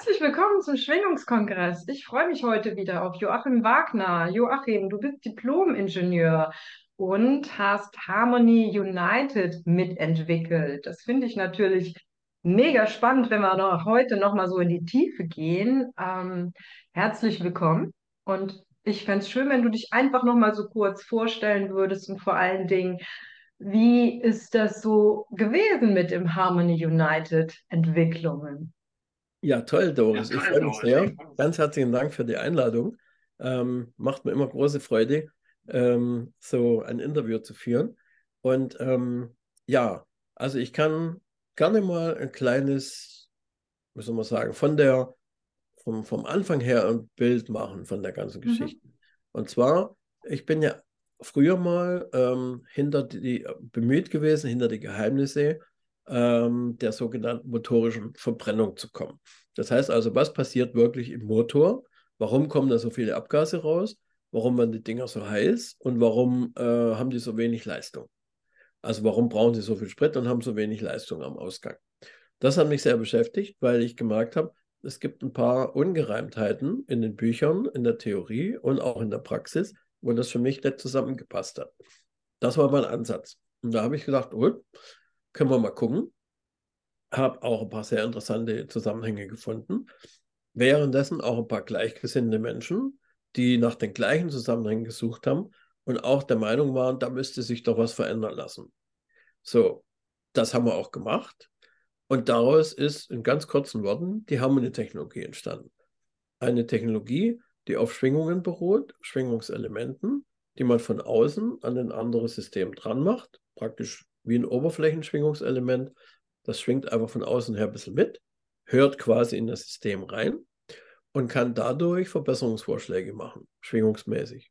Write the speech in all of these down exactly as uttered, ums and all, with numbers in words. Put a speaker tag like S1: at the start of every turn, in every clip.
S1: Herzlich willkommen zum Schwingungskongress. Ich freue mich heute wieder auf Joachim Wagner. Joachim, du bist Diplom-Ingenieur und hast Harmony United mitentwickelt. Das finde ich natürlich mega spannend, wenn wir noch heute noch mal so in die Tiefe gehen. Ähm, herzlich willkommen und ich fände es schön, wenn du dich einfach noch mal so kurz vorstellen würdest und vor allen Dingen, wie ist das so gewesen mit dem Harmony United Entwicklungen?
S2: Ja, toll,
S1: Ja,
S2: Doris. Ich
S1: toll,
S2: freue mich
S1: Doris. Ich
S2: sehr. Ganz herzlichen Dank für die Einladung. Ähm, macht mir immer große Freude, ähm, so ein Interview zu führen. Und ähm, ja, also ich kann gerne mal ein kleines, wie soll man sagen, von der, vom, vom Anfang her ein Bild machen von der ganzen
S1: Mhm.
S2: Geschichte. Und zwar, ich bin ja früher mal ähm, hinter die, bemüht gewesen, hinter die Geheimnisse ähm, der sogenannten motorischen Verbrennung zu kommen. Das heißt also, was passiert wirklich im Motor? Warum kommen da so viele Abgase raus? Warum werden die Dinger so heiß? Und warum äh, haben die so wenig Leistung? Also warum brauchen sie so viel Sprit und haben so wenig Leistung am Ausgang? Das hat mich sehr beschäftigt, weil ich gemerkt habe, es gibt ein paar Ungereimtheiten in den Büchern, in der Theorie und auch in der Praxis, wo das für mich nicht zusammengepasst hat. Das war mein Ansatz. Und da habe ich gedacht, gut, können wir mal gucken. Habe auch ein paar sehr interessante Zusammenhänge gefunden. Währenddessen auch ein paar gleichgesinnte Menschen, die nach den gleichen Zusammenhängen gesucht haben und auch der Meinung waren, da müsste sich doch was verändern lassen. So, das haben wir auch gemacht. Und daraus ist in ganz kurzen Worten die Harmonietechnologie entstanden. Eine Technologie, die auf Schwingungen beruht, Schwingungselementen, die man von außen an ein anderes System dran macht, praktisch wie ein Oberflächenschwingungselement. Das schwingt einfach von außen her ein bisschen mit, hört quasi in das System rein und kann dadurch Verbesserungsvorschläge machen, schwingungsmäßig.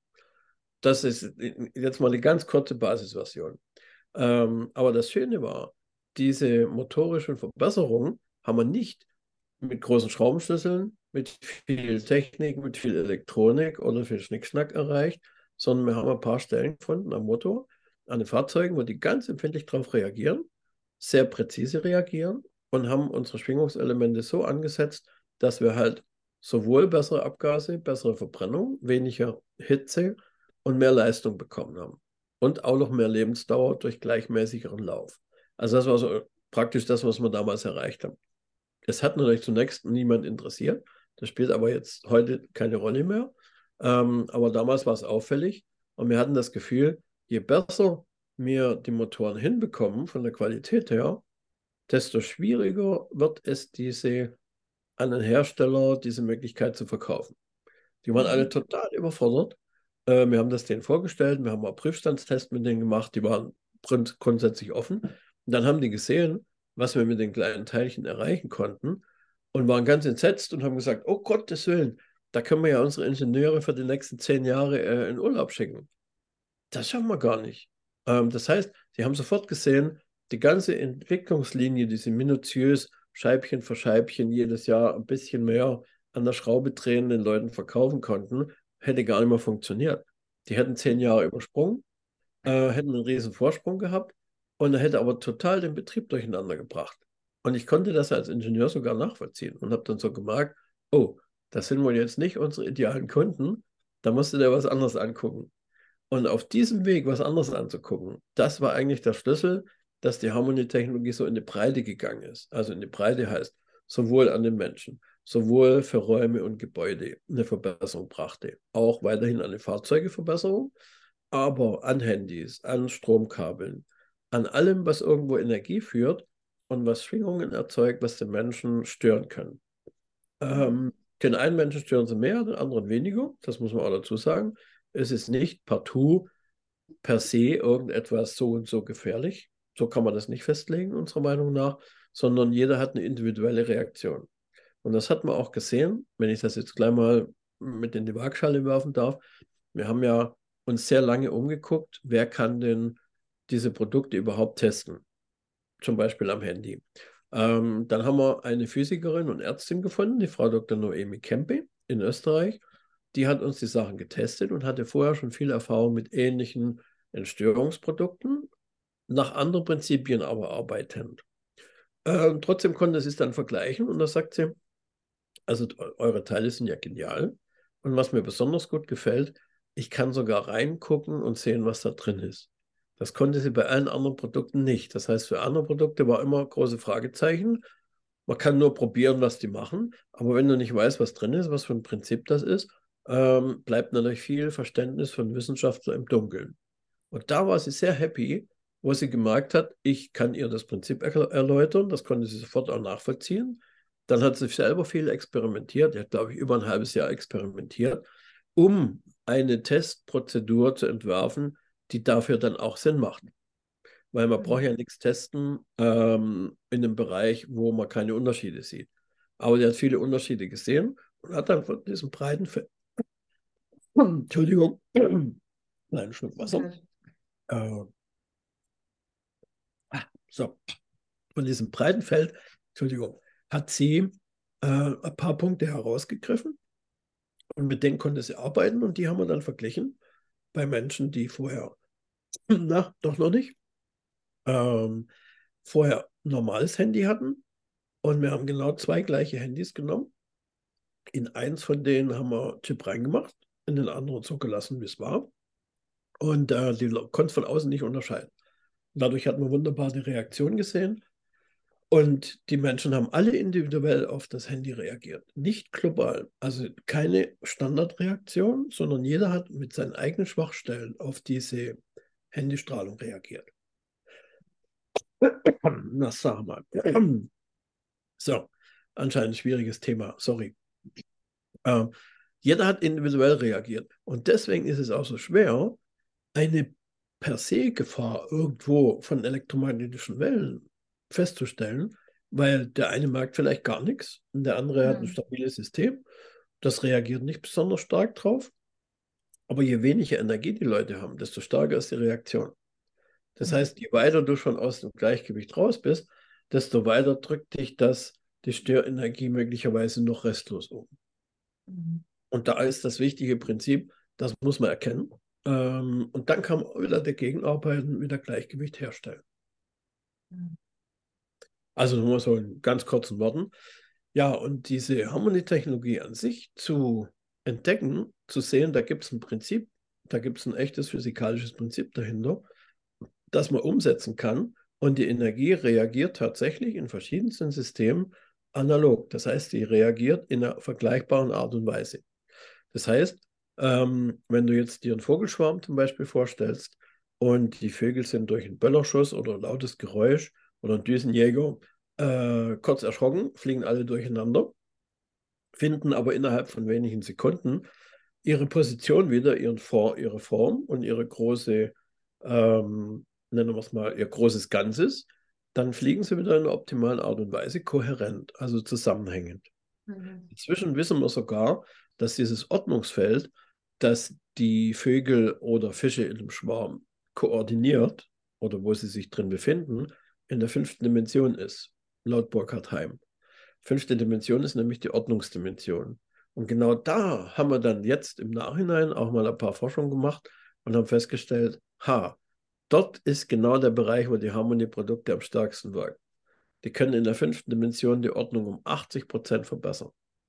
S2: Das ist jetzt mal eine ganz kurze Basisversion. Ähm, aber das Schöne war, diese motorischen Verbesserungen haben wir nicht mit großen Schraubenschlüsseln, mit viel Technik, mit viel Elektronik oder viel Schnickschnack erreicht, sondern wir haben ein paar Stellen gefunden am Motor, an den Fahrzeugen, wo die ganz empfindlich darauf reagieren, sehr präzise reagieren und haben unsere Schwingungselemente so angesetzt, dass wir halt sowohl bessere Abgase, bessere Verbrennung, weniger Hitze und mehr Leistung bekommen haben. Und auch noch mehr Lebensdauer durch gleichmäßigeren Lauf. Also das war so praktisch das, was wir damals erreicht haben. Es hat natürlich zunächst niemand interessiert. Das spielt aber jetzt heute keine Rolle mehr. Ähm, aber damals war es auffällig und wir hatten das Gefühl, je besser wir die Motoren hinbekommen von der Qualität her, desto schwieriger wird es, diese an den Hersteller diese Möglichkeit zu verkaufen. Die waren alle
S1: Mhm.
S2: total überfordert. Äh, wir haben das denen vorgestellt, wir haben mal Prüfstandstests mit denen gemacht, die waren grund grundsätzlich offen. Und dann haben die gesehen, was wir mit den kleinen Teilchen erreichen konnten und waren ganz entsetzt und haben gesagt, oh Gottes Willen, da können wir ja unsere Ingenieure für die nächsten zehn Jahre äh, in Urlaub schicken. Das schaffen wir gar nicht. Ähm, das heißt, sie haben sofort gesehen, die ganze Entwicklungslinie, die sie minutiös Scheibchen für Scheibchen jedes Jahr ein bisschen mehr an der Schraube drehen, den Leuten verkaufen konnten, hätte gar nicht mehr funktioniert. Die hätten zehn Jahre übersprungen, äh, hätten einen riesen Vorsprung gehabt und er hätte aber total den Betrieb durcheinander gebracht. Und ich konnte das als Ingenieur sogar nachvollziehen und habe dann so gemerkt, oh, das sind wohl jetzt nicht unsere idealen Kunden, da musst du dir was anderes angucken. Und auf diesem Weg was anderes anzugucken, das war eigentlich der Schlüssel, dass die Harmonietechnologie so in die Breite gegangen ist. Also in die Breite heißt sowohl an den Menschen, sowohl für Räume und Gebäude eine Verbesserung brachte. Auch weiterhin an die Fahrzeuge Verbesserung, aber an Handys, an Stromkabeln, an allem, was irgendwo Energie führt und was Schwingungen erzeugt, was den Menschen stören kann.
S1: Mhm.
S2: Ähm, den einen Menschen stören sie mehr, den anderen weniger. Das muss man auch dazu sagen. Es ist nicht partout per se irgendetwas so und so gefährlich. So kann man das nicht festlegen, unserer Meinung nach, sondern jeder hat eine individuelle Reaktion. Und das hat man auch gesehen, wenn ich das jetzt gleich mal mit in die Waagschale werfen darf. Wir haben ja uns sehr lange umgeguckt, wer kann denn diese Produkte überhaupt testen, zum Beispiel am Handy. Ähm, dann haben wir eine Physikerin und Ärztin gefunden, die Frau Doktor Noemi Kempe in Österreich. Die hat uns die Sachen getestet und hatte vorher schon viel Erfahrung mit ähnlichen Entstörungsprodukten, nach anderen Prinzipien aber arbeitend. Ähm, trotzdem konnte sie es dann vergleichen und da sagt sie, Also eure Teile sind ja genial. Und was mir besonders gut gefällt, ich kann sogar reingucken und sehen, was da drin ist. Das konnte sie bei allen anderen Produkten nicht. Das heißt, für andere Produkte war immer große Fragezeichen. Man kann nur probieren, was die machen. Aber wenn du nicht weißt, was drin ist, was für ein Prinzip das ist, ähm, bleibt natürlich viel Verständnis von Wissenschaftler im Dunkeln. Und da war sie sehr happy, wo sie gemerkt hat, ich kann ihr das Prinzip er erläutern, das konnte sie sofort auch nachvollziehen. Dann hat sie selber viel experimentiert, die hat, glaube ich, über ein halbes Jahr experimentiert, um eine Testprozedur zu entwerfen, die dafür dann auch Sinn macht. Weil man braucht ja nichts testen ähm, in einem Bereich, wo man keine Unterschiede sieht. Aber sie hat viele Unterschiede gesehen und hat dann von diesem breiten Feld, Entschuldigung, einen Schluck Wasser,
S1: Okay.
S2: äh, so, von diesem breiten Feld, Entschuldigung, hat sie äh, ein paar Punkte herausgegriffen und mit denen konnte sie arbeiten und die haben wir dann verglichen bei Menschen, die vorher, na, doch noch nicht, ähm, vorher ein normales Handy hatten und wir haben genau zwei gleiche Handys genommen. In eins von denen haben wir Chip reingemacht, in den anderen so gelassen, wie es war. Und äh, die konnten es von außen nicht unterscheiden. Dadurch hat man wunderbar die Reaktion gesehen. Und die Menschen haben alle individuell auf das Handy reagiert, nicht global. Also keine Standardreaktion, sondern jeder hat mit seinen eigenen Schwachstellen auf diese Handystrahlung reagiert. Na, sag mal. So, anscheinend ein schwieriges Thema, sorry. Ähm, jeder hat individuell reagiert. Und deswegen ist es auch so schwer, eine per se Gefahr irgendwo von elektromagnetischen Wellen festzustellen, weil der eine merkt vielleicht gar nichts und der andere hat ein
S1: Hm.
S2: stabiles System. Das reagiert nicht besonders stark drauf. Aber je weniger Energie die Leute haben, desto stärker ist die Reaktion. Das
S1: Mhm.
S2: heißt, je weiter du schon aus dem Gleichgewicht raus bist, desto weiter drückt dich das, die Störenergie möglicherweise noch restlos um.
S1: Mhm.
S2: Und da ist das wichtige Prinzip, das muss man erkennen. Ähm, und dann kann man wieder dagegen arbeiten, wieder Gleichgewicht herstellen.
S1: Mhm.
S2: Also nur so in ganz kurzen Worten. Ja, und diese Harmonietechnologie an sich zu entdecken, zu sehen, da gibt es ein Prinzip, da gibt es ein echtes physikalisches Prinzip dahinter, das man umsetzen kann. Und die Energie reagiert tatsächlich in verschiedensten Systemen analog. Das heißt, sie reagiert in einer vergleichbaren Art und Weise. Das heißt, ähm, wenn du jetzt dir einen Vogelschwarm zum Beispiel vorstellst und die Vögel sind durch einen Böllerschuss oder ein lautes Geräusch oder einen Düsenjäger äh, kurz erschrocken, fliegen alle durcheinander, finden aber innerhalb von wenigen Sekunden ihre Position wieder, ihren For ihre Form und ihre große, ähm, nennen wir es mal, ihr großes Ganzes, dann fliegen sie wieder in einer optimalen Art und Weise kohärent, also zusammenhängend.
S1: Mhm.
S2: Inzwischen wissen wir sogar, dass dieses Ordnungsfeld, das die Vögel oder Fische in einem Schwarm koordiniert oder wo sie sich drin befinden, in der fünften Dimension ist, laut Burkhard Heim. Fünfte Dimension ist nämlich die Ordnungsdimension. Und genau da haben wir dann jetzt im Nachhinein auch mal ein paar Forschungen gemacht und haben festgestellt, ha, dort ist genau der Bereich, wo die Harmonieprodukte am stärksten wirken. Die können in der fünften Dimension die Ordnung um achtzig Prozent verbessern.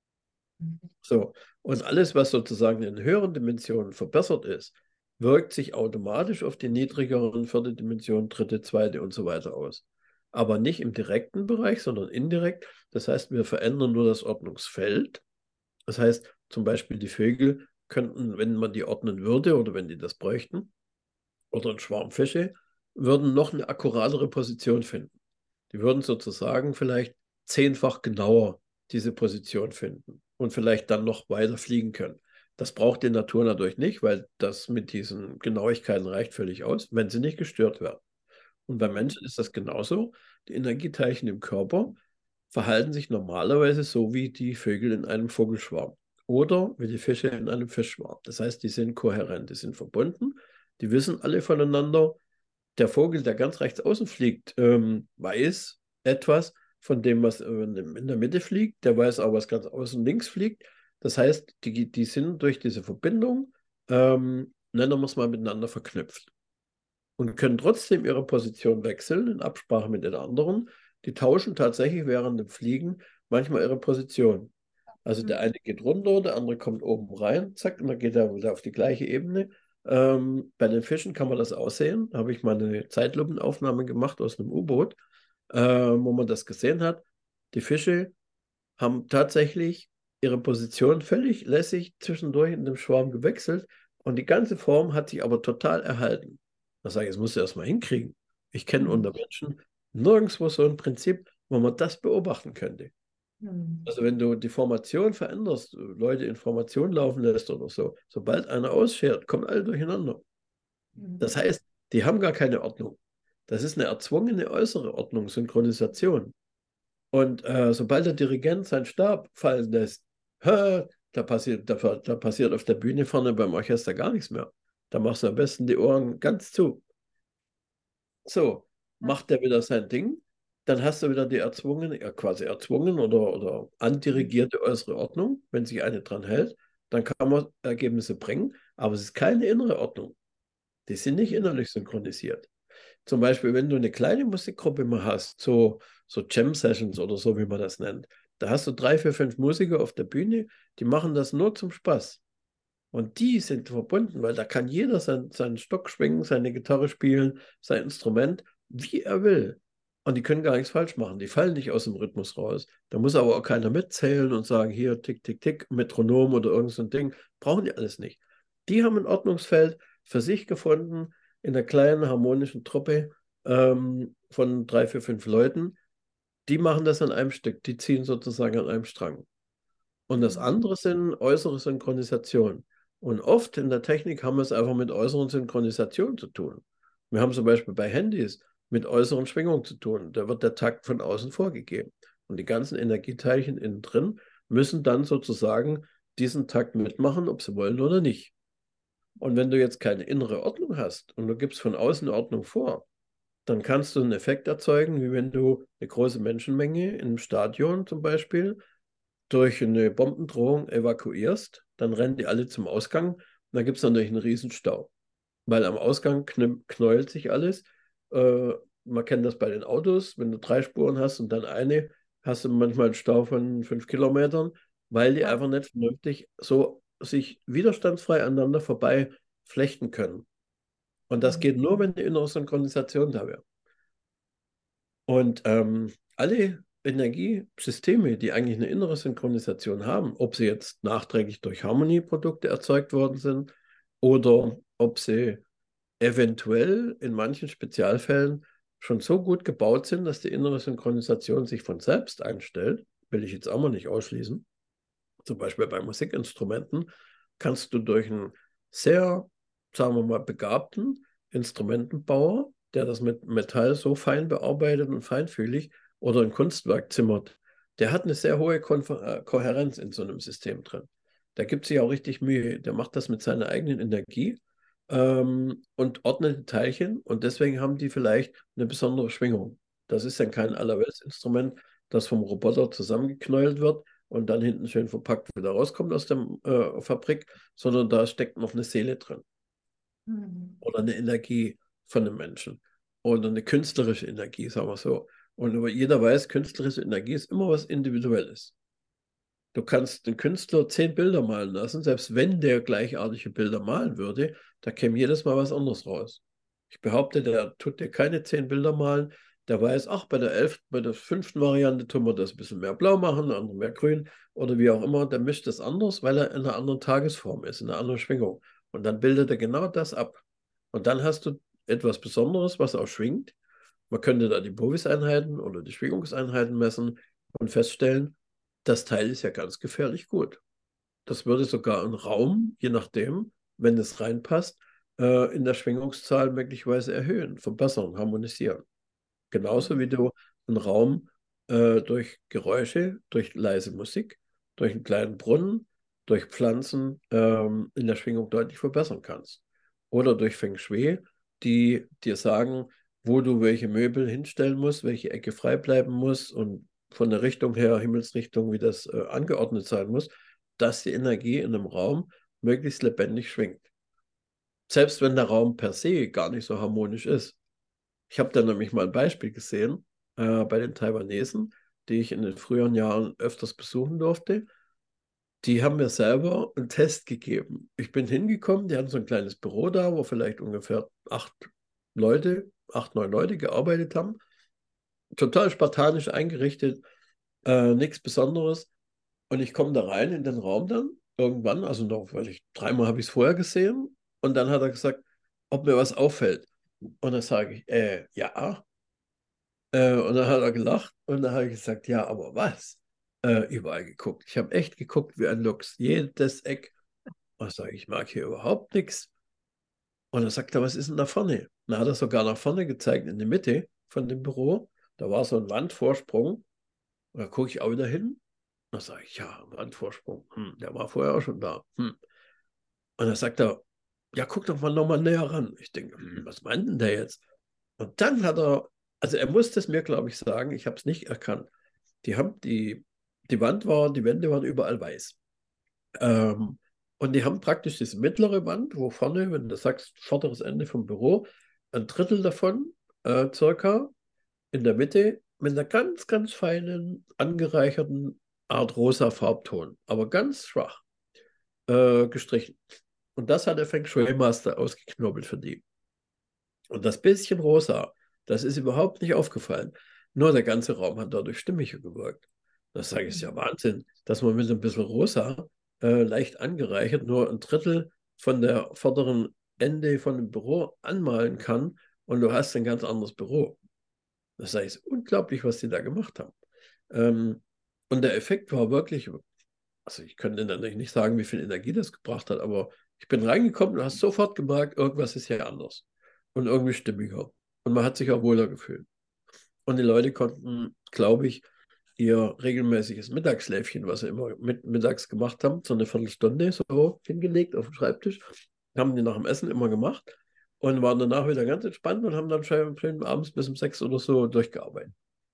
S2: So, und alles, was sozusagen in höheren Dimensionen verbessert ist, wirkt sich automatisch auf die niedrigeren vierte Dimension, dritte, zweite und so weiter aus. Aber nicht im direkten Bereich, sondern indirekt. Das heißt, wir verändern nur das Ordnungsfeld. Das heißt, zum Beispiel die Vögel könnten, wenn man die ordnen würde oder wenn die das bräuchten, oder ein Schwarm Fische, würden noch eine akkuratere Position finden. Die würden sozusagen vielleicht zehnfach genauer diese Position finden und vielleicht dann noch weiter fliegen können. Das braucht die Natur natürlich nicht, weil das mit diesen Genauigkeiten reicht völlig aus, wenn sie nicht gestört werden. Und bei Menschen ist das genauso. Die Energieteilchen im Körper verhalten sich normalerweise so wie die Vögel in einem Vogelschwarm oder wie die Fische in einem Fischschwarm. Das heißt, die sind kohärent, die sind verbunden, die wissen alle voneinander. Der Vogel, der ganz rechts außen fliegt, ähm, weiß etwas von dem, was in der Mitte fliegt. Der weiß auch, was ganz außen links fliegt. Das heißt, die, die sind durch diese Verbindung, ähm, nennen wir es mal, miteinander verknüpft und können trotzdem ihre Position wechseln in Absprache mit den anderen. Die tauschen tatsächlich während dem Fliegen manchmal ihre Position. Also der
S1: Mhm.
S2: eine geht runter, der andere kommt oben rein, zack, und dann geht er wieder auf die gleiche Ebene. Ähm, bei den Fischen kann man das aussehen. Da habe ich mal eine Zeitlupenaufnahme gemacht aus einem U-Boot, äh, wo man das gesehen hat. Die Fische haben tatsächlich ihre Position völlig lässig zwischendurch in dem Schwarm gewechselt und die ganze Form hat sich aber total erhalten. Da sage ich, das musst du erst mal hinkriegen. Ich kenne
S1: Mhm.
S2: unter Menschen nirgendwo so ein Prinzip, wo man das beobachten könnte.
S1: Mhm.
S2: Also wenn du die Formation veränderst, Leute in Formation laufen lässt oder so, sobald einer ausschert, kommen alle durcheinander.
S1: Mhm.
S2: Das heißt, die haben gar keine Ordnung. Das ist eine erzwungene äußere Ordnung, Synchronisation. Und äh, sobald der Dirigent seinen Stab fallen lässt, hä, da passiert, da, da passiert auf der Bühne vorne beim Orchester gar nichts mehr. Da machst du am besten die Ohren ganz zu. So,
S1: Ja.
S2: macht der wieder sein Ding, dann hast du wieder die erzwungene, ja, quasi erzwungen oder, oder andirigierte äußere Ordnung. Wenn sich eine dran hält, dann kann man Ergebnisse bringen, aber es ist keine innere Ordnung. Die sind nicht
S1: Mhm.
S2: innerlich synchronisiert. Zum Beispiel, wenn du eine kleine Musikgruppe mal hast, so, so Jam-Sessions oder so, wie man das nennt, da hast du drei, vier, fünf Musiker auf der Bühne, die machen das nur zum Spaß. Und die sind verbunden, weil da kann jeder sein, seinen Stock schwingen, seine Gitarre spielen, sein Instrument, wie er will. Und die können gar nichts falsch machen. Die fallen nicht aus dem Rhythmus raus. Da muss aber auch keiner mitzählen und sagen, hier, tick, tick, tick, Metronom oder irgend so ein Ding. Brauchen die alles nicht. Die haben ein Ordnungsfeld für sich gefunden in der kleinen harmonischen Truppe ähm, von drei, vier, fünf Leuten. Die machen das an einem Stück. Die ziehen sozusagen an einem Strang. Und das
S1: Mhm.
S2: andere sind äußere Synchronisation. Und oft in der Technik haben wir es einfach mit äußeren Synchronisationen zu tun. Wir haben zum Beispiel bei Handys mit äußeren Schwingungen zu tun. Da wird der Takt von außen vorgegeben. Und die ganzen Energieteilchen innen drin müssen dann sozusagen diesen Takt mitmachen, ob sie wollen oder nicht. Und wenn du jetzt keine innere Ordnung hast und du gibst von außen Ordnung vor, dann kannst du einen Effekt erzeugen, wie wenn du eine große Menschenmenge in einem Stadion zum Beispiel durch eine Bombendrohung evakuierst, dann rennen die alle zum Ausgang und dann gibt es natürlich einen Riesenstau, weil am Ausgang kn knäult sich alles. Äh, Man kennt das bei den Autos, wenn du drei Spuren hast und dann eine, hast du manchmal einen Stau von fünf Kilometern, weil die
S1: Ja.
S2: einfach nicht vernünftig so sich widerstandsfrei aneinander vorbei flechten können. Und das
S1: Mhm.
S2: geht nur, wenn eine innere Synchronisation da wäre. Und ähm, alle Energiesysteme, die eigentlich eine innere Synchronisation haben, ob sie jetzt nachträglich durch Harmonieprodukte erzeugt worden sind oder ob sie eventuell in manchen Spezialfällen schon so gut gebaut sind, dass die innere Synchronisation sich von selbst einstellt, will ich jetzt auch mal nicht ausschließen. Zum Beispiel bei Musikinstrumenten kannst du durch einen sehr, sagen wir mal, begabten Instrumentenbauer, der das mit Metall so fein bearbeitet und feinfühlig oder ein Kunstwerk zimmert, der hat eine sehr hohe Konfer äh, Kohärenz in so einem System drin. Der gibt sich auch richtig Mühe. Der macht das mit seiner eigenen Energie ähm, und ordnet die Teilchen und deswegen haben die vielleicht eine besondere Schwingung. Das ist dann kein Allerweltsinstrument, das vom Roboter zusammengeknäult wird und dann hinten schön verpackt wieder rauskommt aus der äh, Fabrik, sondern da steckt noch eine Seele drin
S1: Mhm.
S2: oder eine Energie von einem Menschen oder eine künstlerische Energie, sagen wir so. Und aber jeder weiß, künstlerische Energie ist immer was Individuelles. Du kannst den Künstler zehn Bilder malen lassen, selbst wenn der gleichartige Bilder malen würde, da käme jedes Mal was anderes raus. Ich behaupte, der tut dir keine zehn Bilder malen, der weiß, ach, bei der elften, bei der fünften Variante tun wir das ein bisschen mehr blau machen, eine andere mehr grün oder wie auch immer, der mischt das anders, weil er in einer anderen Tagesform ist, in einer anderen Schwingung. Und dann bildet er genau das ab. Und dann hast du etwas Besonderes, was auch schwingt. Man könnte da die Bovis-Einheiten oder die Schwingungseinheiten messen und feststellen, das Teil ist ja ganz gefährlich gut. Das würde sogar einen Raum, je nachdem, wenn es reinpasst, äh, in der Schwingungszahl möglicherweise erhöhen, verbessern, harmonisieren. Genauso wie du einen Raum äh, durch Geräusche, durch leise Musik, durch einen kleinen Brunnen, durch Pflanzen ähm, in der Schwingung deutlich verbessern kannst. Oder durch Feng Shui, die dir sagen, wo du welche Möbel hinstellen musst, welche Ecke frei bleiben muss und von der Richtung her, Himmelsrichtung, wie das äh, angeordnet sein muss, dass die Energie in einem Raum möglichst lebendig schwingt. Selbst wenn der Raum per se gar nicht so harmonisch ist. Ich habe da nämlich mal ein Beispiel gesehen äh, bei den Taiwanesen, die ich in den früheren Jahren öfters besuchen durfte. Die haben mir selber einen Test gegeben. Ich bin hingekommen, die hatten so ein kleines Büro da, wo vielleicht ungefähr acht Leute, acht, neun Leute gearbeitet haben. Total spartanisch eingerichtet, äh, nichts Besonderes. Und ich komme da rein in den Raum dann, irgendwann, also noch, weil ich dreimal habe ich es vorher gesehen. Und dann hat er gesagt, ob mir was auffällt. Und dann sage ich, äh, ja. Äh, und dann hat er gelacht und dann habe ich gesagt, ja, aber was? Äh, überall geguckt. Ich habe echt geguckt wie ein Luchs, jedes Eck. Und sage ich, ich mag hier überhaupt nichts. Und dann sagt er, was ist denn da vorne? Dann hat er sogar nach vorne gezeigt, in die Mitte von dem Büro. Da war so ein Wandvorsprung. Und da gucke ich auch wieder hin. Dann sage ich, ja, Wandvorsprung. Hm, der war vorher auch schon da. Hm. Und dann sagt er, ja, guck doch mal nochmal näher ran. Ich denke, hm, was meint denn der jetzt? Und dann hat er, also er musste es mir, glaube ich, sagen, ich habe es nicht erkannt. Die haben die, die Wand war, die Wände waren überall weiß. Ähm, und die haben praktisch diese mittlere Wand, wo vorne, wenn du sagst, vorderes Ende vom Büro, ein Drittel davon, äh, circa, in der Mitte, mit einer ganz, ganz feinen, angereicherten Art rosa Farbton, aber ganz schwach äh, gestrichen. Und das hat der Feng Shui Master ausgeknobelt für die. Und das bisschen rosa, das ist überhaupt nicht aufgefallen. Nur der ganze Raum hat dadurch stimmiger gewirkt. Das sage ich, ist ja Wahnsinn, dass man mit ein bisschen rosa äh, leicht angereichert nur ein Drittel von der vorderen Ende von dem Büro anmalen kann und du hast ein ganz anderes Büro. Das sage ich, ist unglaublich, was die da gemacht haben. Ähm, und der Effekt war wirklich, also ich könnte natürlich nicht sagen, wie viel Energie das gebracht hat, aber ich bin reingekommen und hast sofort gemerkt, irgendwas ist hier anders und irgendwie stimmiger. Und man hat sich auch wohler gefühlt. Und die Leute konnten, glaube ich, ihr regelmäßiges Mittagsschläfchen, was sie immer mit, mittags gemacht haben, so eine Viertelstunde so hingelegt auf dem Schreibtisch, haben die nach dem Essen immer gemacht und waren danach wieder ganz entspannt und haben dann schön abends bis um sechs oder so durchgearbeitet.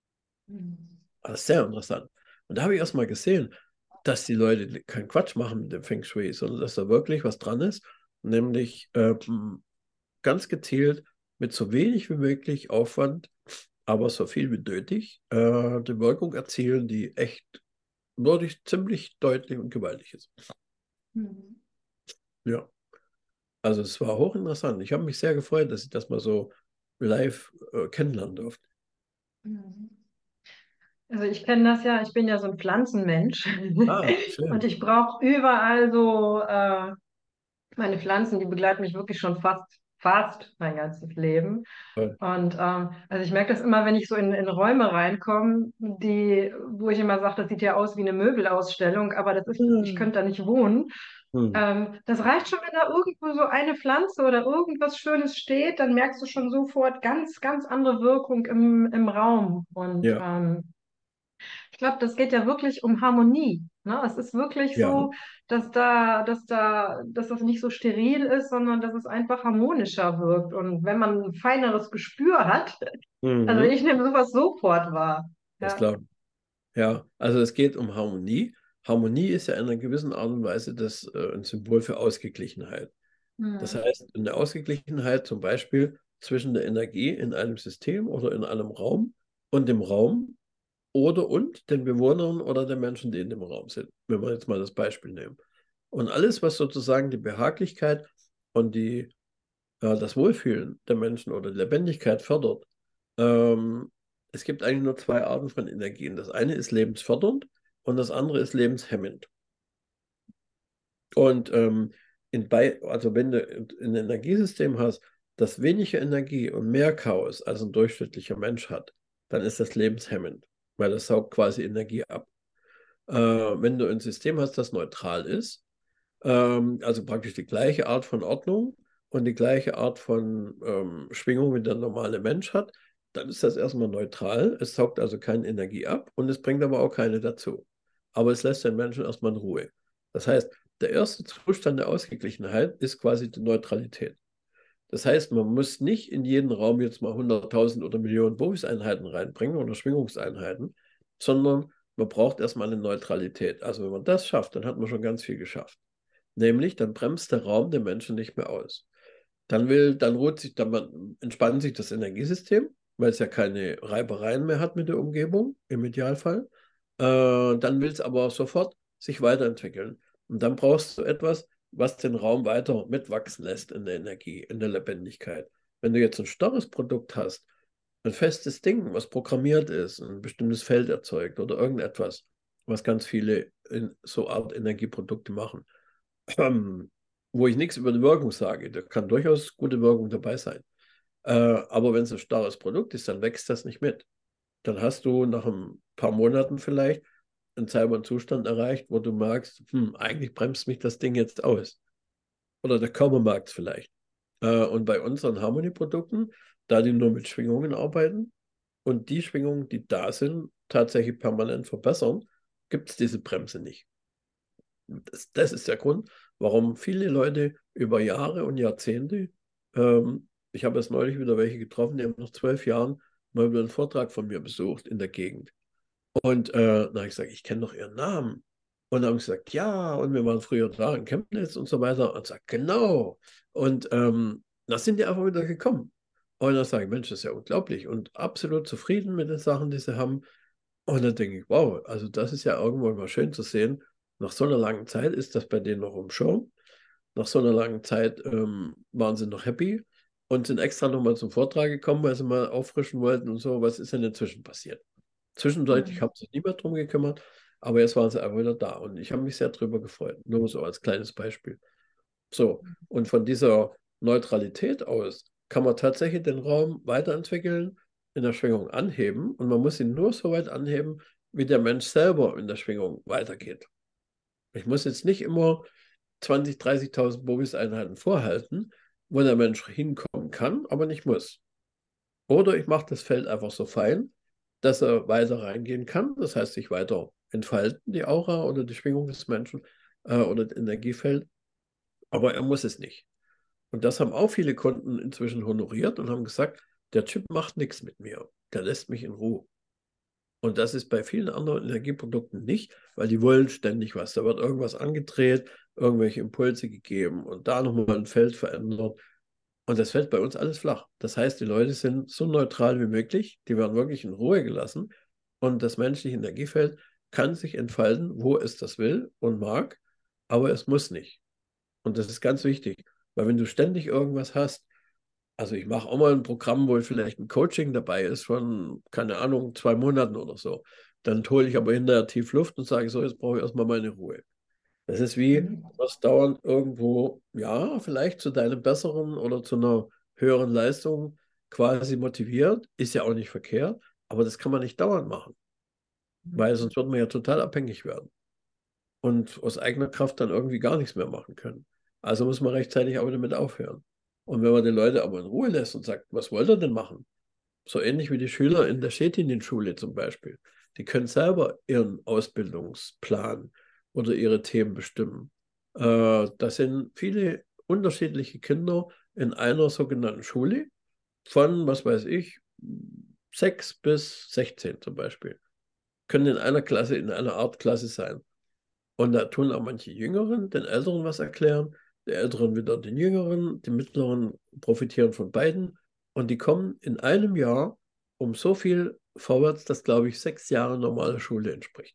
S1: Mhm.
S2: Das ist sehr interessant. Und da habe ich erst mal gesehen, dass die Leute keinen Quatsch machen mit dem Feng Shui, sondern dass da wirklich was dran ist, nämlich ähm, ganz gezielt mit so wenig wie möglich Aufwand, aber so viel wie nötig, äh, eine Wirkung erzielen, die echt wirklich ziemlich deutlich und gewaltig ist.
S1: Mhm.
S2: Ja, also es war hochinteressant. Ich habe mich sehr gefreut, dass ich das mal so live äh, kennenlernen durfte.
S1: Mhm. Also ich kenne das ja, ich bin ja so ein Pflanzenmensch
S2: Ah,
S1: und
S2: schön.
S1: ich brauche überall so äh, meine Pflanzen, die begleiten mich wirklich schon fast, fast mein ganzes Leben.
S2: Toll.
S1: Und ähm, also ich merke das immer, wenn ich so in, in Räume reinkomme, die, wo ich immer sage, das sieht ja aus wie eine Möbelausstellung, aber das ist, ich
S2: Hm.
S1: könnte da nicht wohnen.
S2: Hm.
S1: Ähm, das reicht schon, wenn da irgendwo so eine Pflanze oder irgendwas Schönes steht, dann merkst du schon sofort ganz, ganz andere Wirkung im, im Raum. Und
S2: Ja,
S1: ähm, ich glaube, das geht ja wirklich um Harmonie. Ne? Es ist wirklich
S2: ja.
S1: so, dass da, dass da, dass das nicht so steril ist, sondern dass es einfach harmonischer wirkt. Und wenn man ein feineres Gespür hat, also
S2: Mhm.
S1: ich nehme sowas sofort wahr.
S2: Das
S1: Ja.
S2: glaube ich. Ja, also es geht um Harmonie. Harmonie ist ja in einer gewissen Art und Weise das, äh, ein Symbol für Ausgeglichenheit. Das
S1: Hm.
S2: heißt, eine Ausgeglichenheit zum Beispiel zwischen der Energie in einem System oder in einem Raum und dem Raum oder und den Bewohnern oder den Menschen, die in dem Raum sind, wenn wir jetzt mal das Beispiel nehmen. Und alles, was sozusagen die Behaglichkeit und die, äh, das Wohlfühlen der Menschen oder die Lebendigkeit fördert, ähm, es gibt eigentlich nur zwei Arten von Energien. Das eine ist lebensfördernd und das andere ist lebenshemmend. Und ähm, in bei, also wenn du ein Energiesystem hast, das weniger Energie und mehr Chaos als ein durchschnittlicher Mensch hat, dann ist das lebenshemmend, weil das saugt quasi Energie ab. Äh, wenn du ein System hast, das neutral ist, ähm, also praktisch die gleiche Art von Ordnung und die gleiche Art von ähm, Schwingung, wie der normale Mensch hat, dann ist das erstmal neutral. Es saugt also keine Energie ab und es bringt aber auch keine dazu. Aber es lässt den Menschen erstmal in Ruhe. Das heißt, der erste Zustand der Ausgeglichenheit ist quasi die Neutralität. Das heißt, man muss nicht in jeden Raum jetzt mal hunderttausend oder Millionen Berufseinheiten reinbringen oder Schwingungseinheiten, sondern man braucht erstmal eine Neutralität. Also wenn man das schafft, dann hat man schon ganz viel geschafft. Nämlich, dann bremst der Raum den Menschen nicht mehr aus. Dann will, dann ruht sich, dann entspannt sich das Energiesystem, weil es ja keine Reibereien mehr hat mit der Umgebung, im Idealfall. Äh, dann will es aber sofort sich weiterentwickeln. Und dann brauchst du etwas, was den Raum weiter mitwachsen lässt in der Energie, in der Lebendigkeit. Wenn du jetzt ein starres Produkt hast, ein festes Ding, was programmiert ist, ein bestimmtes Feld erzeugt oder irgendetwas, was ganz viele in so Art Energieprodukte machen, ähm, wo ich nichts über die Wirkung sage, da kann durchaus gute Wirkung dabei sein. Äh, aber wenn es ein starres Produkt ist, dann wächst das nicht mit. Dann hast du nach ein paar Monaten vielleicht einen sauberen Zustand erreicht, wo du merkst, hm, eigentlich bremst mich das Ding jetzt aus. Oder der Körper merkt es vielleicht. Äh, und bei unseren Harmony-Produkten, da die nur mit Schwingungen arbeiten und die Schwingungen, die da sind, tatsächlich permanent verbessern, gibt es diese Bremse nicht. Das, das ist der Grund, warum viele Leute über Jahre und Jahrzehnte, ähm, ich habe jetzt neulich wieder welche getroffen, die haben nach zwölf Jahren mal wieder einen Vortrag von mir besucht in der Gegend. Und äh, dann habe ich gesagt, ich kenne doch Ihren Namen. Und dann haben sie gesagt, ja, und wir waren früher da in Chemnitz und so weiter. Und sagt, genau. Und ähm, da sind die einfach wieder gekommen. Und dann sage ich, Mensch, das ist ja unglaublich. Und absolut zufrieden mit den Sachen, die sie haben. Und dann denke ich, wow, also das ist ja irgendwo mal schön zu sehen. Nach so einer langen Zeit ist das bei denen noch im Schirm. Nach so einer langen Zeit ähm, waren sie noch happy und sind extra nochmal zum Vortrag gekommen, weil sie mal auffrischen wollten und so. Was ist denn inzwischen passiert? Zwischenzeitlich
S1: Mhm.
S2: haben sie sich niemand drum gekümmert, aber jetzt waren sie einfach wieder da und ich habe mich sehr darüber gefreut. Nur so als kleines Beispiel. So, und von dieser Neutralität aus kann man tatsächlich den Raum weiterentwickeln, in der Schwingung anheben und man muss ihn nur so weit anheben, wie der Mensch selber in der Schwingung weitergeht. Ich muss jetzt nicht immer zwanzig, dreißigtausend Bobis-Einheiten vorhalten, wo der Mensch hinkommen kann, aber nicht muss. Oder ich mache das Feld einfach so fein, dass er weiter reingehen kann, das heißt sich weiter entfalten, die Aura oder die Schwingung des Menschen äh, oder das Energiefeld, aber er muss es nicht. Und das haben auch viele Kunden inzwischen honoriert und haben gesagt, der Chip macht nichts mit mir, der lässt mich in Ruhe. Und das ist bei vielen anderen Energieprodukten nicht, weil die wollen ständig was. Da wird irgendwas angedreht, irgendwelche Impulse gegeben und da nochmal ein Feld verändert. Und das fällt bei uns alles flach. Das heißt, die Leute sind so neutral wie möglich, die werden wirklich in Ruhe gelassen und das menschliche Energiefeld kann sich entfalten, wo es das will und mag, aber es muss nicht. Und das ist ganz wichtig, weil wenn du ständig irgendwas hast, also ich mache auch mal ein Programm, wo vielleicht ein Coaching dabei ist von, keine Ahnung, zwei Monaten oder so. Dann hole ich aber hinterher tief Luft und sage so, jetzt brauche ich erstmal meine Ruhe. Das ist wie,
S1: Mhm.
S2: was dauernd irgendwo, ja, vielleicht zu deinem besseren oder zu einer höheren Leistung quasi motiviert, ist ja auch nicht verkehrt, aber das kann man nicht dauernd machen, weil sonst wird man ja total abhängig werden und aus eigener Kraft dann irgendwie gar nichts mehr machen können. Also muss man rechtzeitig aber damit aufhören. Und wenn man die Leute aber in Ruhe lässt und sagt, was wollt ihr denn machen? So ähnlich wie die Schüler in der Städtinenschule zum Beispiel. Die können selber ihren Ausbildungsplan oder ihre Themen bestimmen. Äh, das sind viele unterschiedliche Kinder in einer sogenannten Schule von, was weiß ich, sechs bis sechzehn zum Beispiel. Können in einer Klasse, in einer Art Klasse sein. Und da tun auch manche Jüngeren den Älteren was erklären, die Älteren wieder den Jüngeren, die Mittleren profitieren von beiden. Und die kommen in einem Jahr um so viel vorwärts, dass, glaube ich, sechs Jahre normale Schule entspricht.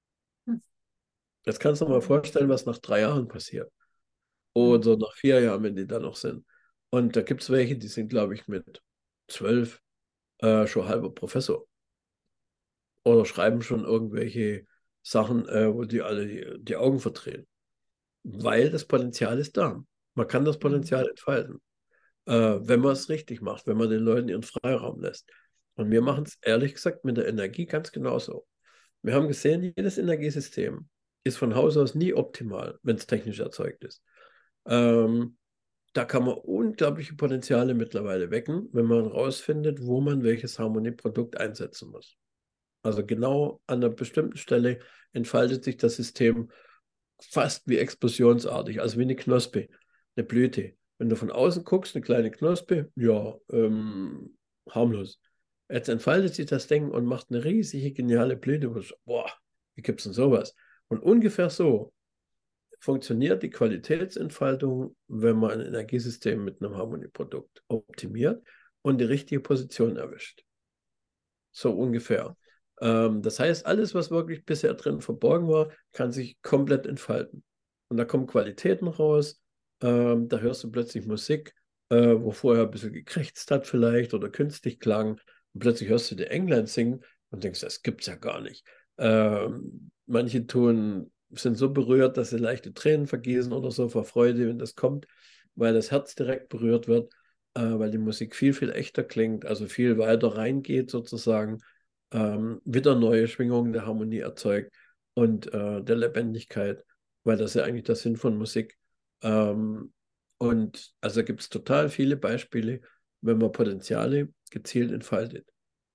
S2: Jetzt kannst du dir mal vorstellen, was nach drei Jahren passiert. Oder nach vier Jahren, wenn die da noch sind. Und da gibt es welche, die sind, glaube ich, mit zwölf äh, schon halber Professor. Oder schreiben schon irgendwelche Sachen, äh, wo die alle die, die Augen verdrehen. Weil das Potenzial ist da. Man kann das
S1: Mhm.
S2: Potenzial entfalten, äh, wenn man es richtig macht, wenn man den Leuten ihren Freiraum lässt. Und wir machen es ehrlich gesagt mit der Energie ganz genauso. Wir haben gesehen, jedes Energiesystem ist von Haus aus nie optimal, wenn es technisch erzeugt ist. Ähm, Da kann man unglaubliche Potenziale mittlerweile wecken, wenn man herausfindet, wo man welches Harmonieprodukt einsetzen muss. Also genau an einer bestimmten Stelle entfaltet sich das System fast wie explosionsartig, also wie eine Knospe, eine Blüte. Wenn du von außen guckst, eine kleine Knospe, ja, ähm, harmlos. Jetzt entfaltet sich das Ding und macht eine riesige, geniale Blüte. Wo du sagst, boah, wie gibt es denn sowas? Und ungefähr so funktioniert die Qualitätsentfaltung, wenn man ein Energiesystem mit einem Harmonieprodukt optimiert und die richtige Position erwischt. So ungefähr. Ähm, das heißt, alles, was wirklich bisher drin verborgen war, kann sich komplett entfalten. und da kommen Qualitäten raus. Ähm, da hörst du plötzlich Musik, äh, wo vorher ein bisschen gekrächzt hat vielleicht oder künstlich klang. Und plötzlich hörst du die England singen und denkst, das gibt's ja gar nicht. Ähm, manche tun, sind so berührt, dass sie leichte Tränen vergießen oder so vor Freude, wenn das kommt, weil das Herz direkt berührt wird, äh, weil die Musik viel, viel echter klingt, also viel weiter reingeht sozusagen, ähm, wieder neue Schwingungen der Harmonie erzeugt und äh, der Lebendigkeit, weil das ja eigentlich der Sinn von Musik. Ähm, und also gibt es total viele Beispiele, wenn man Potenziale gezielt entfaltet.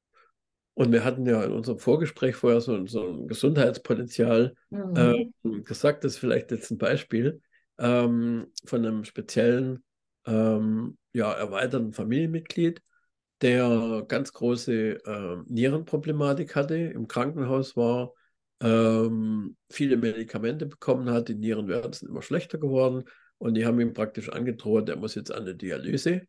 S2: Und wir hatten ja in unserem Vorgespräch vorher so, so ein Gesundheitspotenzial äh,
S1: Mhm.
S2: gesagt, das ist vielleicht jetzt ein Beispiel ähm, von einem speziellen, ähm, ja, erweiterten Familienmitglied, der ganz große äh, Nierenproblematik hatte, im Krankenhaus war, ähm, viele Medikamente bekommen hat, die Nierenwerte sind immer schlechter geworden und die haben ihm praktisch angedroht, er muss jetzt an eine Dialyse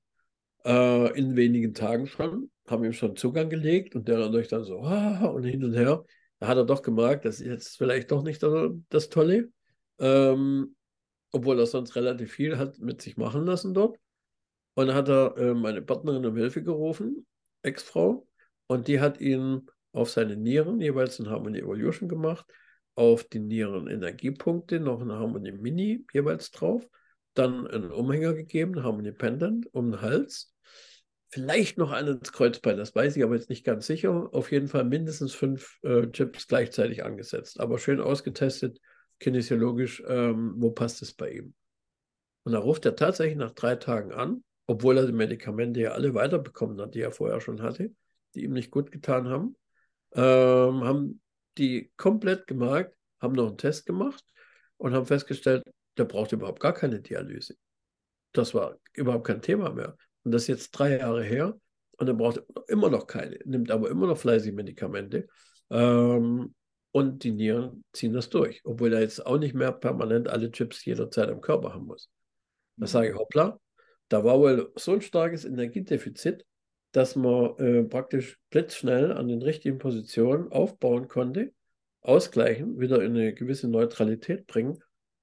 S2: äh, in wenigen Tagen schon, haben ihm schon Zugang gelegt und der dadurch dann so ah, und hin und her. Da hat er doch gemerkt, das ist jetzt vielleicht doch nicht das, das Tolle, ähm, obwohl er sonst relativ viel hat mit sich machen lassen dort. Und dann hat er äh, meine Partnerin um Hilfe gerufen, Ex-Frau, und die hat ihn auf seine Nieren jeweils eine Harmony Evolution gemacht, auf die Nieren-Energiepunkte noch eine Harmony Mini jeweils drauf, dann einen Umhänger gegeben, eine Harmony Pendant um den Hals, vielleicht noch einen ins Kreuzbein, das weiß ich aber jetzt nicht ganz sicher. Auf jeden Fall mindestens fünf äh, Chips gleichzeitig angesetzt, aber schön ausgetestet, kinesiologisch, ähm, wo passt es bei ihm. Und da ruft er tatsächlich nach drei Tagen an, obwohl er die Medikamente ja alle weiterbekommen hat, die er vorher schon hatte, die ihm nicht gut getan haben. Ähm, haben die komplett gemerkt, haben noch einen Test gemacht und haben festgestellt, der braucht überhaupt gar keine Dialyse. Das war überhaupt kein Thema mehr. Und das ist jetzt drei Jahre her und er braucht immer noch keine, nimmt aber immer noch fleißig Medikamente. Ähm, und die Nieren ziehen das durch, obwohl er jetzt auch nicht mehr permanent alle Chips jederzeit im Körper haben muss. Da sage ich, hoppla, da war wohl so ein starkes Energiedefizit, dass man äh, praktisch blitzschnell an den richtigen Positionen aufbauen konnte, ausgleichen, wieder in eine gewisse Neutralität bringen.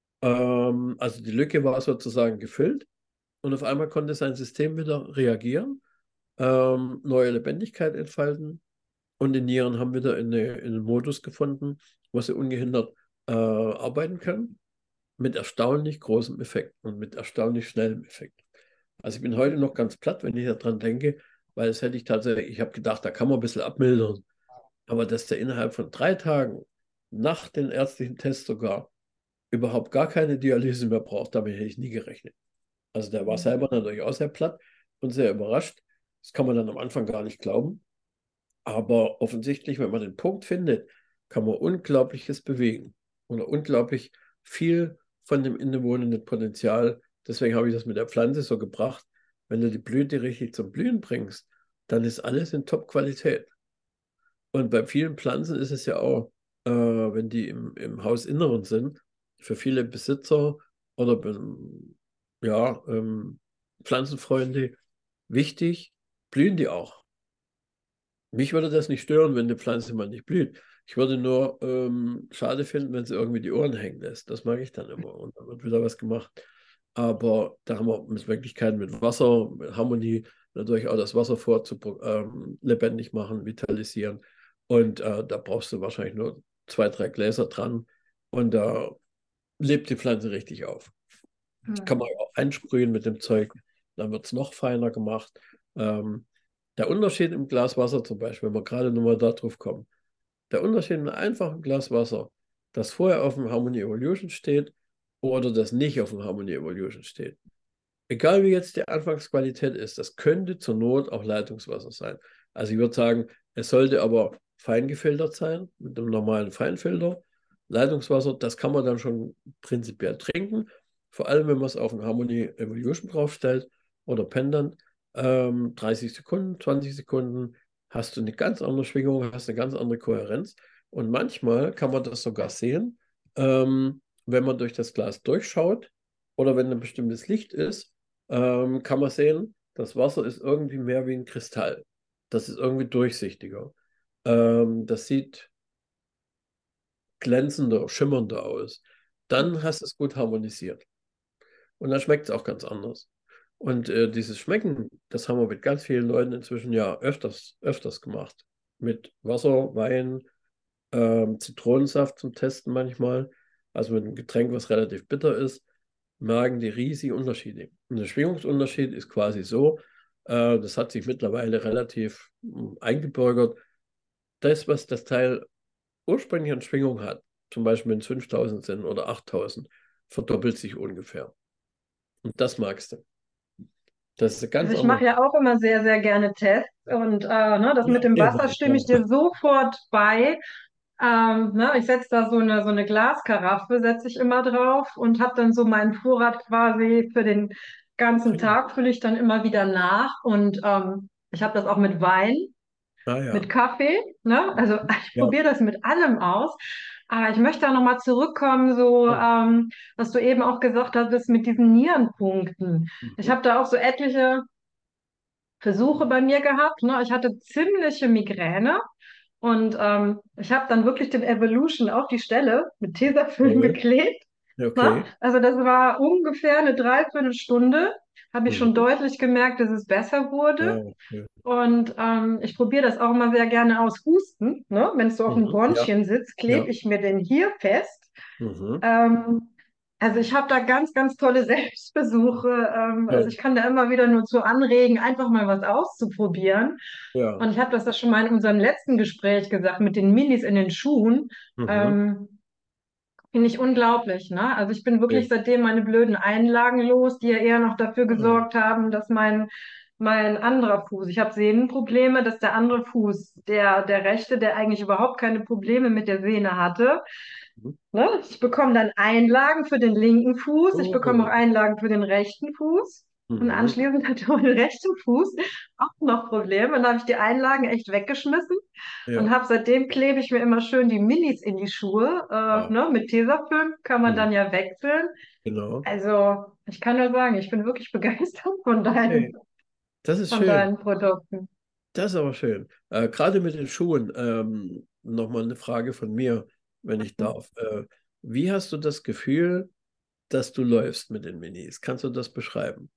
S2: Ähm, also die Lücke war sozusagen gefüllt und auf einmal konnte sein System wieder reagieren, ähm, neue Lebendigkeit entfalten und die Nieren haben wieder in, eine, in einen Modus gefunden, wo sie ungehindert äh, arbeiten können mit erstaunlich großem Effekt und mit erstaunlich schnellem Effekt. Also ich bin heute noch ganz platt, wenn ich daran denke, weil das hätte ich tatsächlich, ich habe gedacht, da kann man ein bisschen abmildern, aber dass der innerhalb von drei Tagen nach den ärztlichen Tests sogar überhaupt gar keine Dialyse mehr braucht, damit hätte ich nie gerechnet. Also der war selber natürlich auch sehr platt und sehr überrascht. Das kann man dann am Anfang gar nicht glauben. Aber offensichtlich, wenn man den Punkt findet, kann man Unglaubliches bewegen oder unglaublich viel von dem innewohnenden Potenzial. Deswegen habe ich das mit der Pflanze so gebracht. Wenn du die Blüte richtig zum Blühen bringst, dann ist alles in Top-Qualität. Und bei vielen Pflanzen ist es ja auch, äh, wenn die im, im Hausinneren sind, für viele Besitzer oder ja, ähm, Pflanzenfreunde wichtig, blühen die auch. Mich würde das nicht stören, wenn eine Pflanze mal nicht blüht. Ich würde nur ähm, schade finden, wenn sie irgendwie die Ohren hängen lässt. Das mag ich dann immer. Und dann wird wieder was gemacht. Aber da haben wir mit Möglichkeiten mit Wasser, mit Harmonie, natürlich auch das Wasser vor zu ähm, lebendig machen, vitalisieren. Und äh, da brauchst du wahrscheinlich nur zwei, drei Gläser dran. Und da lebt die Pflanze richtig auf. Das kann
S1: Mhm.
S2: man auch einsprühen mit dem Zeug. Dann wird es noch feiner gemacht. Ähm, der Unterschied im Glas Wasser zum Beispiel, wenn wir gerade nochmal darauf kommen, der Unterschied in einem einfachen Glas Wasser, das vorher auf dem Harmony Evolution steht oder das nicht auf dem Harmony Evolution steht. Egal wie jetzt die Anfangsqualität ist, das könnte zur Not auch Leitungswasser sein. Also ich würde sagen, es sollte aber fein gefiltert sein, mit einem normalen Feinfilter. Leitungswasser, das kann man dann schon prinzipiell trinken, vor allem wenn man es auf ein Harmony Evolution draufstellt oder Pendant. Ähm, dreißig Sekunden, zwanzig Sekunden hast du eine ganz andere Schwingung, hast eine ganz andere Kohärenz. Und manchmal kann man das sogar sehen, ähm, wenn man durch das Glas durchschaut oder wenn ein bestimmtes Licht ist, ähm, kann man sehen, das Wasser ist irgendwie mehr wie ein Kristall. Das ist irgendwie durchsichtiger. Ähm, das sieht glänzender, schimmernder aus. dann hast du es gut harmonisiert. Und dann schmeckt es auch ganz anders. Und äh, dieses Schmecken, das haben wir mit ganz vielen Leuten inzwischen ja öfters, öfters gemacht. Mit Wasser, Wein, ähm, Zitronensaft zum Testen manchmal. Also mit einem Getränk, was relativ bitter ist, merken die riesige Unterschiede. Und der Schwingungsunterschied ist quasi so, äh, das hat sich mittlerweile relativ mh, eingebürgert. Das, was das Teil ursprünglich an Schwingung hat, zum Beispiel wenn es fünftausend sind oder achttausend, verdoppelt sich ungefähr. Und das magst du. Das ist ganz
S1: Also ich
S2: anders.
S1: mache ja auch immer sehr, sehr gerne Tests und äh, ne, das
S2: Ja,
S1: mit dem
S2: ja,
S1: Wasser stimme ich
S2: ja.
S1: dir sofort bei. Ähm, ne, ich setze da so eine, so eine Glaskaraffe, setze ich immer drauf und habe dann so meinen Vorrat quasi für den ganzen
S2: Prima.
S1: Tag, fülle ich dann immer wieder nach und ähm, ich habe das auch mit Wein,
S2: Ah
S1: mit
S2: ja.
S1: Kaffee, ne? Also ich
S2: Ja.
S1: probiere das mit allem aus. Aber ich möchte da nochmal zurückkommen, so
S2: Ja.
S1: ähm, was du eben auch gesagt hattest mit diesen Nierenpunkten. Ich
S2: Mhm.
S1: habe da auch so etliche Versuche bei mir gehabt. Ne? Ich hatte ziemliche Migräne und ähm, ich habe dann wirklich den Evolution auf die Stelle mit Tesafilm
S2: Okay.
S1: geklebt. Ne?
S2: Okay.
S1: Also das war ungefähr eine Dreiviertelstunde, habe ich schon
S2: Mhm.
S1: deutlich gemerkt, dass es besser wurde.
S2: Ja, okay.
S1: Und ähm, ich probiere das auch immer sehr gerne aus. Husten. Ne? Wenn es so auf dem
S2: Mhm. Ja.
S1: Bronchien sitzt, klebe
S2: Ja.
S1: ich mir den hier fest.
S2: Mhm.
S1: Ähm, also ich habe da ganz, ganz tolle Selbstbesuche. Ähm, also
S2: Toll.
S1: ich kann da immer wieder nur zu anregen, einfach mal was auszuprobieren.
S2: Ja.
S1: Und ich habe das ja schon mal in unserem letzten Gespräch gesagt, mit den Minis in den Schuhen.
S2: Mhm.
S1: Ähm, Finde ich unglaublich, ne? Also ich bin wirklich
S2: Okay.
S1: seitdem meine blöden Einlagen los, die ja eher noch dafür
S2: Ah.
S1: gesorgt haben, dass mein, mein anderer Fuß, ich habe Sehnenprobleme, dass der andere Fuß, der, der rechte, der eigentlich überhaupt keine Probleme mit der Sehne hatte,
S2: Mhm.
S1: ne? Ich bekomme dann Einlagen für den linken Fuß, ich bekomme auch
S2: Oh.
S1: Einlagen für den rechten Fuß. Und
S2: Mhm.
S1: anschließend hatte mein rechter Fuß auch noch Probleme. Und dann habe ich die Einlagen echt weggeschmissen und
S2: Ja.
S1: habe seitdem klebe ich mir immer schön die Minis in die Schuhe. Äh,
S2: Ah.
S1: ne? Mit Tesafilm kann man
S2: Mhm.
S1: dann ja wechseln.
S2: Genau.
S1: Also ich kann nur sagen, ich bin wirklich begeistert von deinen,
S2: Hey, das ist
S1: von
S2: schön.
S1: deinen Produkten.
S2: Das ist aber schön. Äh, gerade mit den Schuhen, ähm, nochmal eine Frage von mir, wenn ich darf. Äh, wie hast du das Gefühl, dass du läufst mit den Minis? Kannst du das beschreiben?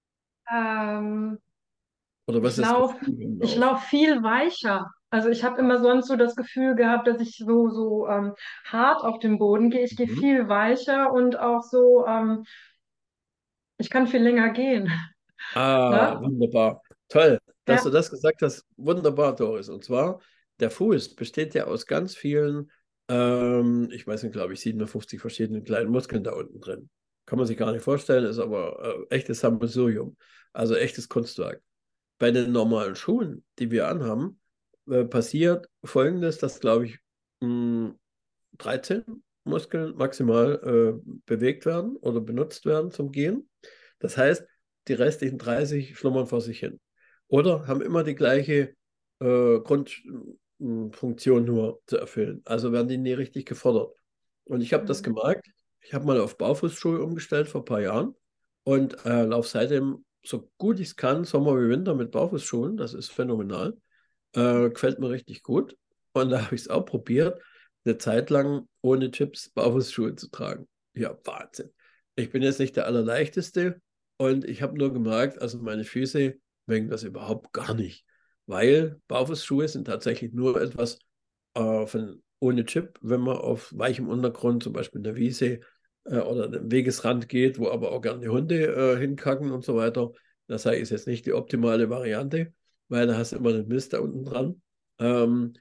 S1: Ähm,
S2: Oder
S1: Ich
S2: was ist das
S1: laufe
S2: Gefühl beim
S1: ich
S2: Laufen?
S1: lauf viel weicher. Also ich habe
S2: Ah.
S1: immer sonst so das Gefühl gehabt, dass ich so, so ähm, hart auf den Boden gehe. Ich gehe
S2: Mhm.
S1: viel weicher und auch so, ähm, ich kann viel länger gehen.
S2: Ah,
S1: Ne?
S2: wunderbar. Toll, dass du
S1: Ja.
S2: das gesagt hast. Wunderbar, Doris. Und zwar, der Fuß besteht ja aus ganz vielen, ähm, ich weiß nicht, glaube ich, siebenundfünfzig verschiedenen kleinen Muskeln da unten drin. Kann man sich gar nicht vorstellen, ist aber äh, echtes Sammelsurium, also echtes Kunstwerk. Bei den normalen Schuhen, die wir anhaben, äh, passiert Folgendes, dass, glaube ich, mh, dreizehn Muskeln maximal äh, bewegt werden oder benutzt werden zum Gehen. Das heißt, die restlichen dreißig schlummern vor sich hin. Oder haben immer die gleiche äh, Grundfunktion nur zu erfüllen. Also werden die nie richtig gefordert. Und ich habe das
S1: Mhm.
S2: gemerkt. Ich habe mal auf Barfußschuhe umgestellt vor ein paar Jahren und äh, laufe seitdem so gut ich es kann, Sommer wie Winter mit Barfußschuhen. Das ist phänomenal. Äh, gefällt mir richtig gut. Und da habe ich es auch probiert, eine Zeit lang ohne Chips Barfußschuhe zu tragen. Ja, Wahnsinn. Ich bin jetzt nicht der Allerleichteste und ich habe nur gemerkt, also meine Füße mögen das überhaupt gar nicht, weil Barfußschuhe sind tatsächlich nur etwas äh, von, ohne Chip, wenn man auf weichem Untergrund, zum Beispiel in der Wiese äh, oder am Wegesrand geht, wo aber auch gerne die Hunde äh, hinkacken und so weiter. Das heißt, ist jetzt nicht die optimale Variante, weil da hast du immer den Mist da unten dran. Ähm,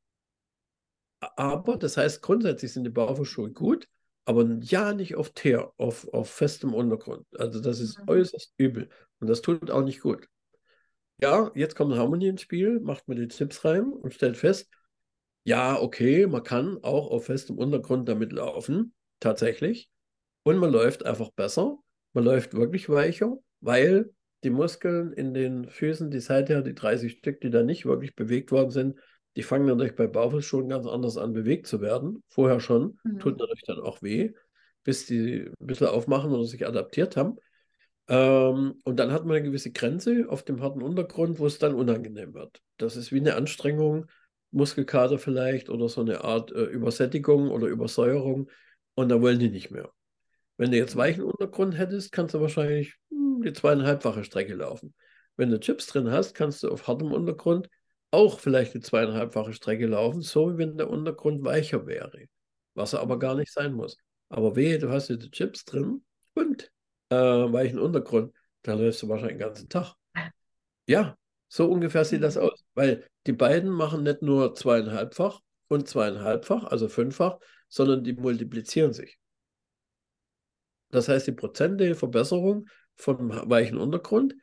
S2: aber das heißt, grundsätzlich sind die Barfußschuhe gut, aber ja nicht auf Teer, auf, auf festem Untergrund. Also das ist
S1: Mhm.
S2: äußerst übel und das tut auch nicht gut. Ja, jetzt kommt Harmony ins Spiel, macht mir die Tipps rein und stellt fest, ja, okay, man kann auch auf festem Untergrund damit laufen, tatsächlich. Und man läuft einfach besser. Man läuft wirklich weicher, weil die Muskeln in den Füßen, die seither, die dreißig Stück, die da nicht wirklich bewegt worden sind, die fangen natürlich bei Barfußschuhen ganz anders an, bewegt zu werden. Vorher schon. Tut
S1: Mhm.
S2: natürlich dann auch weh, bis die ein bisschen aufmachen oder sich adaptiert haben. Ähm, und dann hat man eine gewisse Grenze auf dem harten Untergrund, wo es dann unangenehm wird. Das ist wie eine Anstrengung, Muskelkater vielleicht oder so eine Art äh, Übersättigung oder Übersäuerung. Und da wollen die nicht mehr. Wenn du jetzt
S1: Mhm.
S2: weichen Untergrund hättest, kannst du wahrscheinlich hm, die zweieinhalbfache Strecke laufen. Wenn du Chips drin hast, kannst du auf hartem Untergrund auch vielleicht die zweieinhalbfache Strecke laufen, so wie wenn der Untergrund weicher wäre. Was er aber gar nicht sein muss. Aber wehe, du hast diese Chips drin und äh, weichen Untergrund, da läufst du wahrscheinlich den ganzen Tag. Ja, so ungefähr sieht das
S1: Mhm.
S2: aus. Weil die beiden machen nicht nur zweieinhalbfach und zweieinhalbfach, also fünffach, sondern die multiplizieren sich. Das heißt, die Prozente Verbesserung vom weichen Untergrund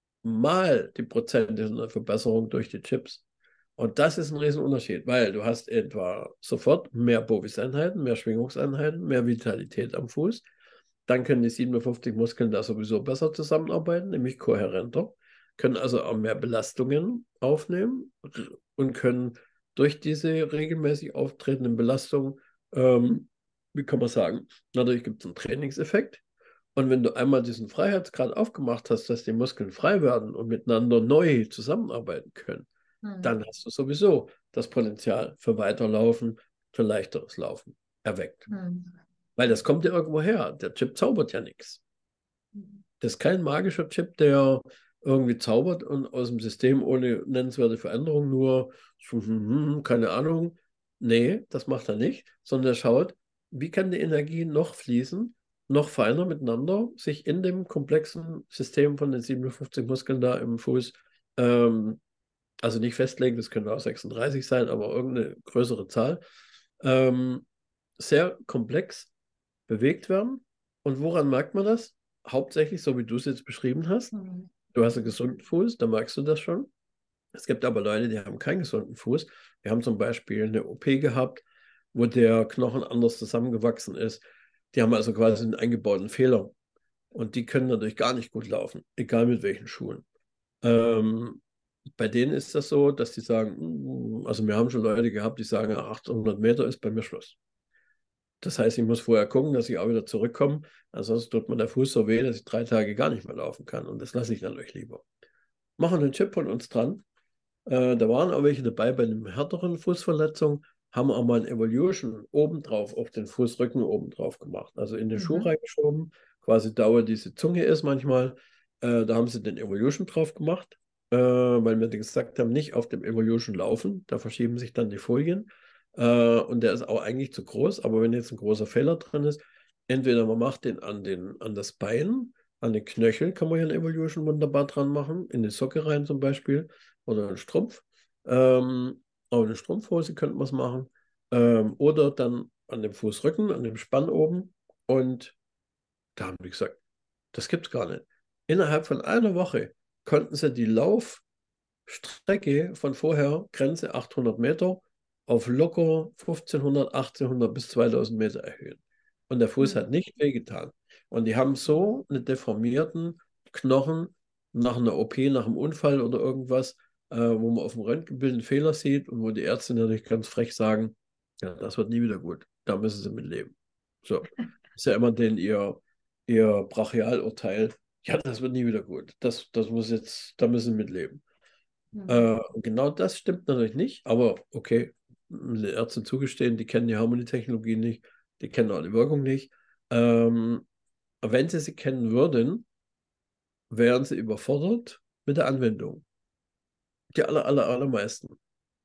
S2: mal die Prozente Verbesserung durch die Chips. Und das ist ein Riesenunterschied, weil du hast etwa sofort mehr Bovis-Einheiten, mehr Schwingungseinheiten, mehr Vitalität am Fuß. Dann können die siebenundfünfzig Muskeln da sowieso besser zusammenarbeiten, nämlich kohärenter, können also auch mehr Belastungen aufnehmen und können durch diese regelmäßig auftretenden Belastungen, ähm, wie kann man sagen, natürlich gibt es einen Trainingseffekt. Und wenn du einmal diesen Freiheitsgrad aufgemacht hast, dass die Muskeln frei werden und miteinander neu zusammenarbeiten können,
S1: Mhm.
S2: dann hast du sowieso das Potenzial für Weiterlaufen, für leichteres Laufen erweckt.
S1: Mhm.
S2: Weil das kommt ja irgendwo her. Der Chip zaubert ja nichts. Das ist kein magischer Chip, der irgendwie zaubert und aus dem System ohne nennenswerte Veränderung nur, hm, hm, hm, keine Ahnung. Nee, das macht er nicht, sondern er schaut, wie kann die Energie noch fließen, noch feiner miteinander, sich in dem komplexen System von den siebenundfünfzig Muskeln da im Fuß, ähm, also nicht festlegen, das können auch sechsunddreißig sein, aber irgendeine größere Zahl, ähm, sehr komplex bewegt werden. Und woran merkt man das? Hauptsächlich, so wie du es jetzt beschrieben hast.
S1: Mhm.
S2: Du hast einen gesunden Fuß, da merkst du das schon. Es gibt aber Leute, die haben keinen gesunden Fuß. Wir haben zum Beispiel eine O P gehabt, wo der Knochen anders zusammengewachsen ist. Die haben also quasi einen eingebauten Fehler. Und die können natürlich gar nicht gut laufen, egal mit welchen Schuhen. Ähm, bei denen ist das so, dass die sagen, "Mm, also wir haben schon Leute gehabt, die sagen, achthundert Meter ist bei mir Schluss. Das heißt, ich muss vorher gucken, dass ich auch wieder zurückkomme. Ansonsten tut mir der Fuß so weh, dass ich drei Tage gar nicht mehr laufen kann. Und das lasse ich dann euch lieber. Machen einen Chip von uns dran. Äh, da waren auch welche dabei bei einer härteren Fußverletzung, haben auch mal ein Evolution obendrauf, auf den Fußrücken obendrauf gemacht. Also in den Schuh
S1: Mhm.
S2: reingeschoben, quasi da, wo diese Zunge ist manchmal. Äh, da haben sie den Evolution drauf gemacht, äh, weil wir gesagt haben, nicht auf dem Evolution laufen, da verschieben sich dann die Folien. Äh, und der ist auch eigentlich zu groß, aber wenn jetzt ein großer Fehler drin ist, entweder man macht den an, den, an das Bein, an den Knöchel kann man ja ein Evolution wunderbar dran machen, in die Socke rein zum Beispiel oder einen Strumpf. Ähm, auch eine Strumpfhose könnte man es machen. Ähm, oder dann an dem Fußrücken, an dem Spann oben. Und da haben die gesagt, das gibt's gar nicht. Innerhalb von einer Woche konnten sie die Laufstrecke von vorher, Grenze achthundert Meter, auf locker fünfzehnhundert, achtzehnhundert bis zweitausend Meter erhöhen. Und der Fuß hat
S1: Mhm.
S2: nicht wehgetan. Und die haben so einen deformierten Knochen nach einer O P, nach einem Unfall oder irgendwas, äh, wo man auf dem Röntgenbild einen Fehler sieht und wo die Ärzte natürlich ganz frech sagen, ja, das wird nie wieder gut. Da müssen sie mit leben. So. Ist ja immer den ihr, ihr Brachialurteil. Ja, das wird nie wieder gut. Das, das muss jetzt, da müssen sie mit leben.
S1: Mhm.
S2: Äh, genau das stimmt natürlich nicht, aber okay, den Ärzten zugestehen, die kennen die Harmonietechnologie nicht, die kennen auch die Wirkung nicht. Ähm, wenn sie sie kennen würden, wären sie überfordert mit der Anwendung. Die aller, aller, allermeisten.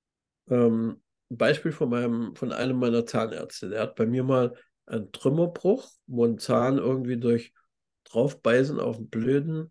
S2: Ähm, ein Beispiel von meinem, von einem meiner Zahnärzte, der hat bei mir mal einen Trümmerbruch, wo ein Zahn irgendwie durch draufbeißen auf den blöden,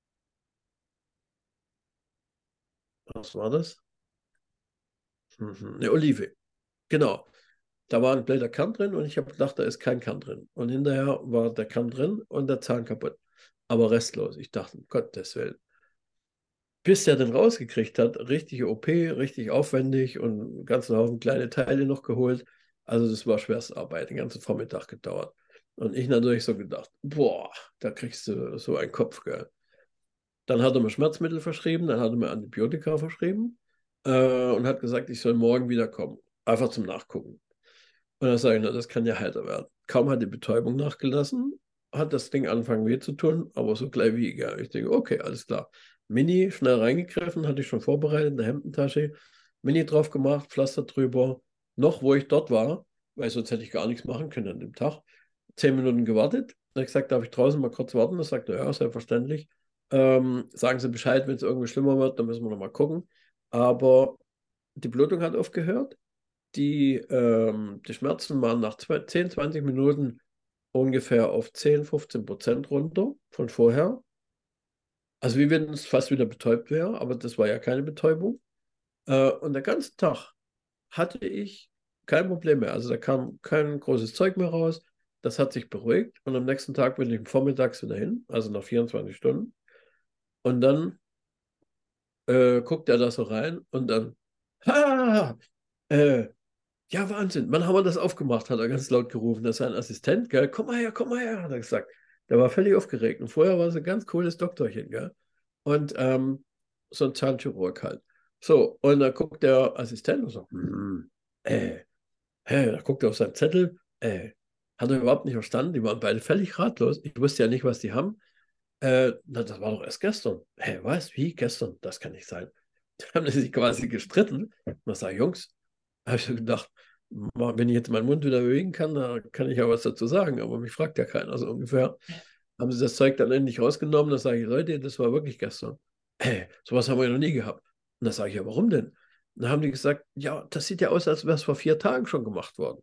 S2: was war das? Mhm, eine Olive. Genau. Da war ein blöder Kern drin und ich habe gedacht, da ist kein Kern drin. Und hinterher war der Kern drin und der Zahn kaputt. Aber restlos. Ich dachte, um Gottes Willen. Bis der den rausgekriegt hat, richtige O P, richtig aufwendig und einen ganzen Haufen kleine Teile noch geholt. Also das war Schwerstarbeit, den ganzen Vormittag gedauert. Und ich natürlich so gedacht, boah, da kriegst du so einen Kopf, gell. Dann hat er mir Schmerzmittel verschrieben, dann hat er mir Antibiotika verschrieben äh, und hat gesagt, ich soll morgen wiederkommen. Einfach zum Nachgucken. Und dann sage ich, na, das kann ja heiter werden. Kaum hat die Betäubung nachgelassen, hat das Ding angefangen weh zu tun, aber so gleich wie, ja. Ich denke, okay, alles klar. Mini, schnell reingegriffen, hatte ich schon vorbereitet in der Hemdentasche. Mini drauf gemacht, Pflaster drüber. Noch, wo ich dort war, weil sonst hätte ich gar nichts machen können an dem Tag. Zehn Minuten gewartet. Dann habe ich gesagt, darf ich draußen mal kurz warten? Das sagt er, ja, selbstverständlich. Ähm, sagen Sie Bescheid, wenn es irgendwie schlimmer wird, dann müssen wir noch mal gucken. Aber die Blutung hat aufgehört. Die, ähm, die Schmerzen waren nach zehn, zwanzig Minuten ungefähr auf zehn, fünfzehn Prozent runter von vorher. Also wie wenn es fast wieder betäubt wäre, aber das war ja keine Betäubung. Äh, und den ganzen Tag hatte ich kein Problem mehr. Also da kam kein großes Zeug mehr raus. Das hat sich beruhigt. Und am nächsten Tag bin ich vormittags wieder hin, also nach vierundzwanzig Stunden. Und dann äh, guckt er da so rein und dann, ha, äh, ja, Wahnsinn, wann haben wir das aufgemacht, hat er ganz laut gerufen. Das ist ein Assistent, gell? Komm mal her, komm mal her, hat er gesagt. Der war völlig aufgeregt. Und vorher war es ein ganz cooles Doktorchen, gell? Und ähm, so ein Zahnchirurg halt. So, und dann guckt der Assistent und so, hm, äh, hä, da guckt er auf seinen Zettel, äh, hat er überhaupt nicht verstanden. Die waren beide völlig ratlos. Ich wusste ja nicht, was die haben. Äh, na, das war doch erst gestern. Hä, was? Wie? Gestern? Das kann nicht sein. Da haben sie sich quasi gestritten. Und dann sage ich, Jungs, habe ich so gedacht, wenn ich jetzt meinen Mund wieder bewegen kann, da kann ich ja was dazu sagen, aber mich fragt ja keiner, so ungefähr. Haben sie das Zeug dann endlich rausgenommen, dann sage ich, Leute, das war wirklich gestern. Hey, sowas haben wir noch nie gehabt. Und dann sage ich, ja, warum denn? Und dann haben die gesagt, ja, das sieht ja aus, als wäre es vor vier Tagen schon gemacht worden.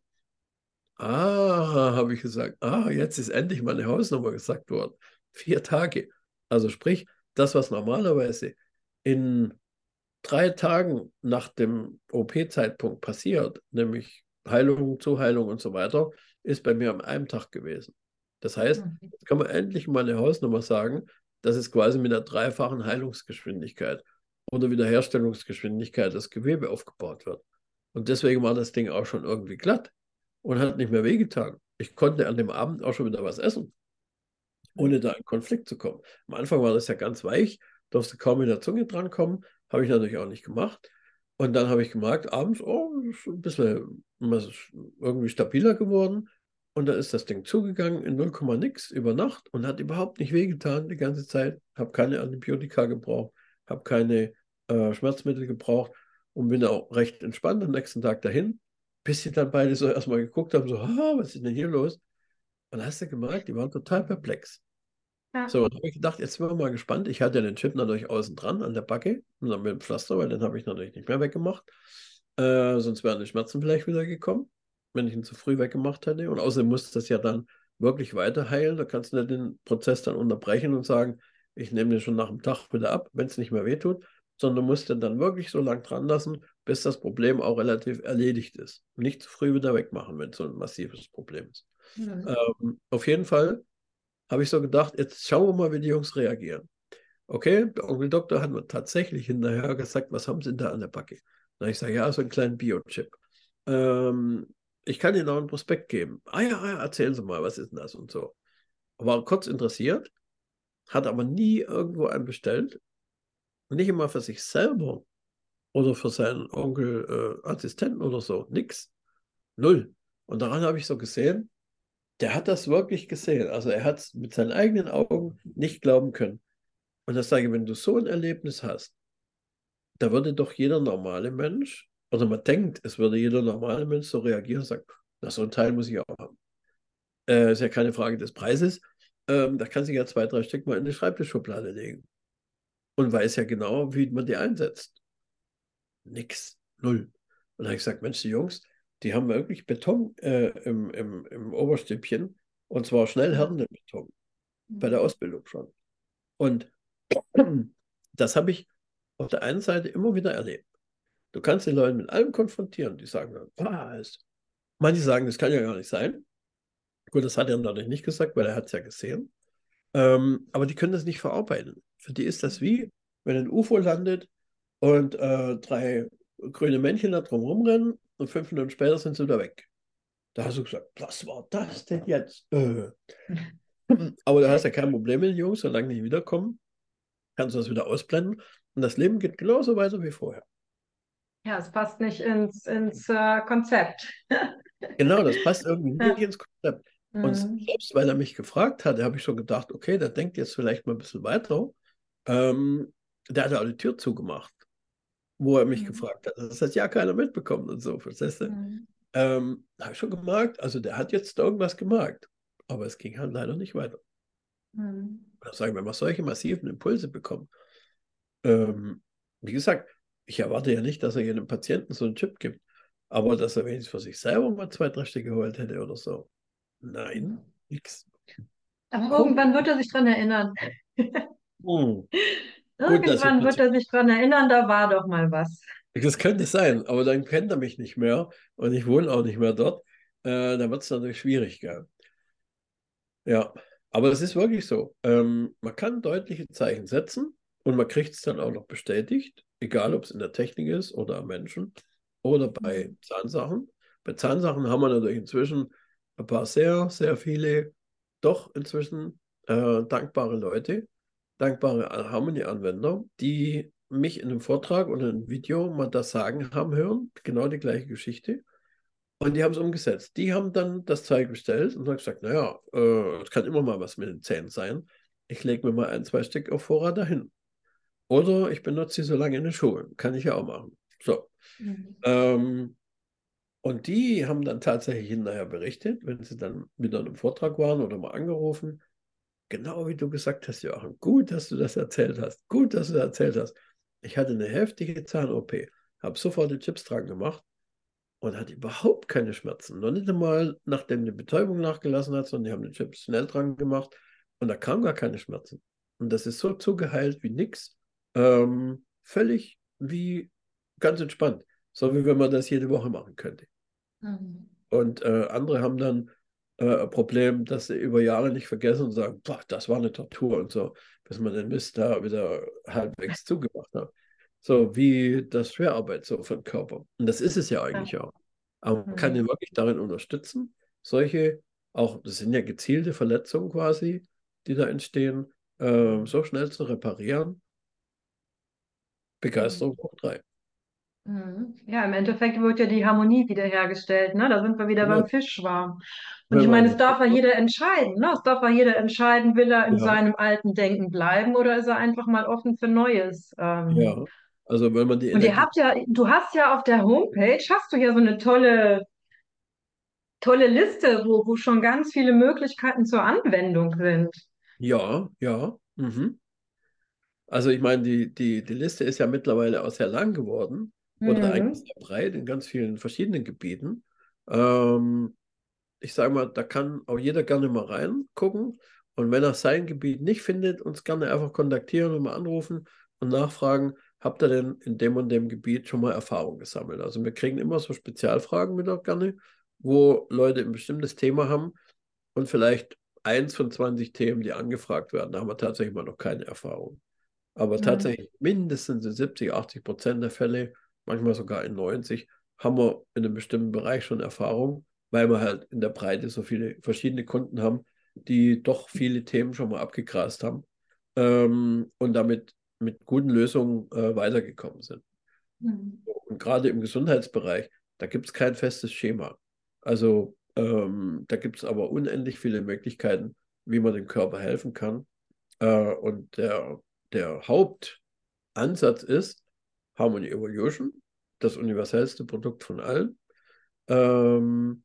S2: Ah, habe ich gesagt, ah, jetzt ist endlich meine Hausnummer gesagt worden. Vier Tage. Also sprich, das, was normalerweise in drei Tagen nach dem O P-Zeitpunkt passiert, nämlich Heilung, Zuheilung und so weiter, ist bei mir am einem Tag gewesen. Das heißt,
S1: Mhm.
S2: jetzt kann man endlich mal eine Hausnummer sagen, dass es quasi mit einer dreifachen Heilungsgeschwindigkeit oder Wiederherstellungsgeschwindigkeit das Gewebe aufgebaut wird. Und deswegen war das Ding auch schon irgendwie glatt und hat nicht mehr wehgetan. Ich konnte an dem Abend auch schon wieder was essen, ohne da in Konflikt zu kommen. Am Anfang war das ja ganz weich, durfte kaum mit der Zunge drankommen, habe ich natürlich auch nicht gemacht. Und dann habe ich gemerkt, abends, oh, ist ein bisschen ist irgendwie stabiler geworden. Und dann ist das Ding zugegangen in null Komma nix über Nacht und hat überhaupt nicht wehgetan die ganze Zeit. Habe keine Antibiotika gebraucht, habe keine äh, Schmerzmittel gebraucht und bin auch recht entspannt am nächsten Tag dahin, bis sie dann beide so erstmal geguckt haben, so, ah, was ist denn hier los? Und dann hast du gemerkt, die waren total perplex.
S1: Ja.
S2: So, dann habe ich gedacht, jetzt sind wir mal gespannt. Ich hatte ja den Chip natürlich außen dran an der Backe und dann mit dem Pflaster, weil den habe ich natürlich nicht mehr weggemacht. Äh, sonst wären die Schmerzen vielleicht wieder gekommen, wenn ich ihn zu früh weggemacht hätte. Und außerdem muss das ja dann wirklich weiter heilen. Da kannst du nicht den Prozess dann unterbrechen und sagen, ich nehme den schon nach dem Tag wieder ab, wenn es nicht mehr wehtut, sondern du musst den dann wirklich so lang dran lassen, bis das Problem auch relativ erledigt ist. Nicht zu früh wieder wegmachen, wenn es so ein massives Problem ist.
S1: Mhm.
S2: Ähm, auf jeden Fall habe ich so gedacht, jetzt schauen wir mal, wie die Jungs reagieren. Okay, der Onkel Doktor hat mir tatsächlich hinterher gesagt, was haben Sie denn da an der Backe? Na, ich sage, ja, so einen kleinen Biochip. Ähm, ich kann Ihnen auch einen Prospekt geben. Ah ja, ah ja, erzählen Sie mal, was ist denn das und so. War kurz interessiert, hat aber nie irgendwo einen bestellt. Nicht immer für sich selber oder für seinen Onkel äh, Assistenten oder so. Nix. Null. Und daran habe ich so gesehen, der hat das wirklich gesehen. Also er hat es mit seinen eigenen Augen nicht glauben können. Und das sage ich, wenn du so ein Erlebnis hast, da würde doch jeder normale Mensch, oder man denkt, es würde jeder normale Mensch so reagieren und sagen, na, so ein Teil muss ich auch haben. Äh, ist ja keine Frage des Preises. Ähm, da kann sich ja zwei, drei Stück mal in die Schreibtischschublade legen. Und weiß ja genau, wie man die einsetzt. Nix. Null. Und da habe ich gesagt, Mensch, die Jungs, die haben wirklich Beton äh, im, im, im Oberstübchen. Und zwar schnell
S1: Ja.
S2: härtenden Beton. Bei der
S1: Mhm.
S2: Ausbildung schon. Und das habe ich auf der einen Seite immer wieder erlebt. Du kannst die Leute mit allem konfrontieren. Die sagen dann, was? Manche sagen, das kann ja gar nicht sein. Gut, das hat er natürlich nicht gesagt, weil er hat es ja gesehen. Ähm, aber die können das nicht verarbeiten. Für die ist das wie, wenn ein U F O landet und äh, drei grüne Männchen da drum rumrennen und fünf Minuten später sind sie wieder weg. Da hast du gesagt, was war das denn jetzt? Äh. Aber du hast ja kein Problem mit den Jungs, solange die wiederkommen, kannst du das wieder ausblenden. Und das Leben geht genauso weiter wie vorher.
S1: Ja, es passt nicht ins, ins äh, Konzept.
S2: Genau, das passt irgendwie nicht
S1: Ja.
S2: ins Konzept. Und
S1: Mhm.
S2: selbst weil er mich gefragt hatte, habe ich schon gedacht, okay, der denkt jetzt vielleicht mal ein bisschen weiter. Ähm, der hat ja auch die Tür zugemacht, wo er mich
S1: Mhm.
S2: gefragt hat. Das hat ja keiner mitbekommen und so, verstehst du?
S1: Mhm.
S2: Ähm, habe ich schon gemerkt, also der hat jetzt irgendwas gemerkt, aber es ging halt leider nicht weiter.
S1: Mhm.
S2: Das sagen, wenn man solche massiven Impulse bekommt, ähm, wie gesagt, ich erwarte ja nicht, dass er jedem Patienten so einen Chip gibt, aber dass er wenigstens für sich selber mal zwei, drei Stück geholt hätte oder so. Nein, nix.
S1: Aber
S2: Komisch.
S1: irgendwann wird er sich dran erinnern.
S2: Hm. Gut, dass ich
S1: Irgendwann wird
S2: das,
S1: er sich dran erinnern, da war doch mal was.
S2: das könnte sein, aber dann kennt er mich nicht mehr und ich wohne auch nicht mehr dort. Äh, da wird es natürlich schwierig, gell? Ja, aber es ist wirklich so. Ähm, man kann deutliche Zeichen setzen und man kriegt es dann auch noch bestätigt, egal ob es in der Technik ist oder am Menschen oder bei
S1: Mhm.
S2: Zahnsachen. Bei Zahnsachen haben wir natürlich inzwischen ein paar sehr, sehr viele, doch inzwischen äh, dankbare Leute, dankbare Harmony-Anwender, die mich in einem Vortrag oder einem Video mal das sagen haben hören, genau die gleiche Geschichte. Und die haben es umgesetzt. Die haben dann das Zeug bestellt und haben gesagt, naja, äh, es kann immer mal was mit den Zähnen sein. Ich lege mir mal ein, zwei Stück auf Vorrat dahin. Oder ich benutze sie so lange in den Schulen. Kann ich ja auch machen. So.
S1: Mhm.
S2: Ähm, und die haben dann tatsächlich hinterher berichtet, wenn sie dann wieder in einem Vortrag waren oder mal angerufen. Genau wie du gesagt hast, Joachim. Gut, dass du das erzählt hast. Gut, dass du das erzählt hast. Ich hatte eine heftige Zahn-O P, habe sofort die Chips dran gemacht und hat überhaupt keine Schmerzen. Noch nicht einmal, nachdem die Betäubung nachgelassen hat, sondern die haben den Chips schnell dran gemacht und da kam gar keine Schmerzen. Und das ist so zugeheilt wie nix. Ähm, völlig wie ganz entspannt. So wie wenn man das jede Woche machen könnte.
S1: Mhm.
S2: Und äh, andere haben dann äh, ein Problem, dass sie über Jahre nicht vergessen und sagen, boah, das war eine Tortur und so, bis man den Mist da wieder halbwegs zugemacht hat. So wie das Schwerarbeit so für den Körper. Und das ist es ja
S1: Ja.
S2: eigentlich auch. Aber man kann ihn
S1: Mhm.
S2: wirklich darin unterstützen, solche, auch, das sind ja gezielte Verletzungen quasi, die da entstehen, ähm, so schnell zu reparieren.
S1: Mhm.
S2: Begeisterung hoch drei.
S1: Mhm. Ja, im Endeffekt wird ja die Harmonie wiederhergestellt, ne? Da sind wir wieder beim
S2: Genau.
S1: Fischschwarm. Und ich
S2: Wenn
S1: meine,
S2: man
S1: es
S2: das
S1: darf ja
S2: macht,
S1: jeder entscheiden, ne? Es darf ja jeder entscheiden, will er in
S2: ja,
S1: seinem alten Denken bleiben oder ist er einfach mal offen für Neues? Ähm,
S2: ja. Also wenn man die
S1: und ihr
S2: Energie,
S1: habt ja, du hast ja auf der Homepage, hast du ja so eine tolle, tolle Liste, wo, wo schon ganz viele Möglichkeiten zur Anwendung sind.
S2: ja, ja. Mhm. Also ich meine, die, die, die Liste ist ja mittlerweile auch sehr lang geworden oder eigentlich
S1: Mhm.
S2: sehr breit in ganz vielen verschiedenen Gebieten. Ähm, ich sage mal, da kann auch jeder gerne mal reingucken und wenn er sein Gebiet nicht findet, uns gerne einfach kontaktieren und mal anrufen und nachfragen, habt ihr denn in dem und dem Gebiet schon mal Erfahrung gesammelt? Also wir kriegen immer so Spezialfragen mit auch gerne, wo Leute ein bestimmtes Thema haben und vielleicht eins von zwanzig Themen, die angefragt werden, da haben wir tatsächlich mal noch keine Erfahrung. Aber
S1: Mhm.
S2: tatsächlich mindestens in siebzig, achtzig Prozent der Fälle, manchmal sogar in neunzig, haben wir in einem bestimmten Bereich schon Erfahrung, weil wir halt in der Breite so viele verschiedene Kunden haben, die doch viele Themen schon mal abgegrast haben ähm, und damit mit guten Lösungen äh, weitergekommen sind.
S1: Mhm.
S2: Und gerade im Gesundheitsbereich, da gibt es kein festes Schema. Also ähm, da gibt es aber unendlich viele Möglichkeiten, wie man dem Körper helfen kann. Äh, und der, der Hauptansatz ist Harmony Evolution, das universellste Produkt von allen. Ähm,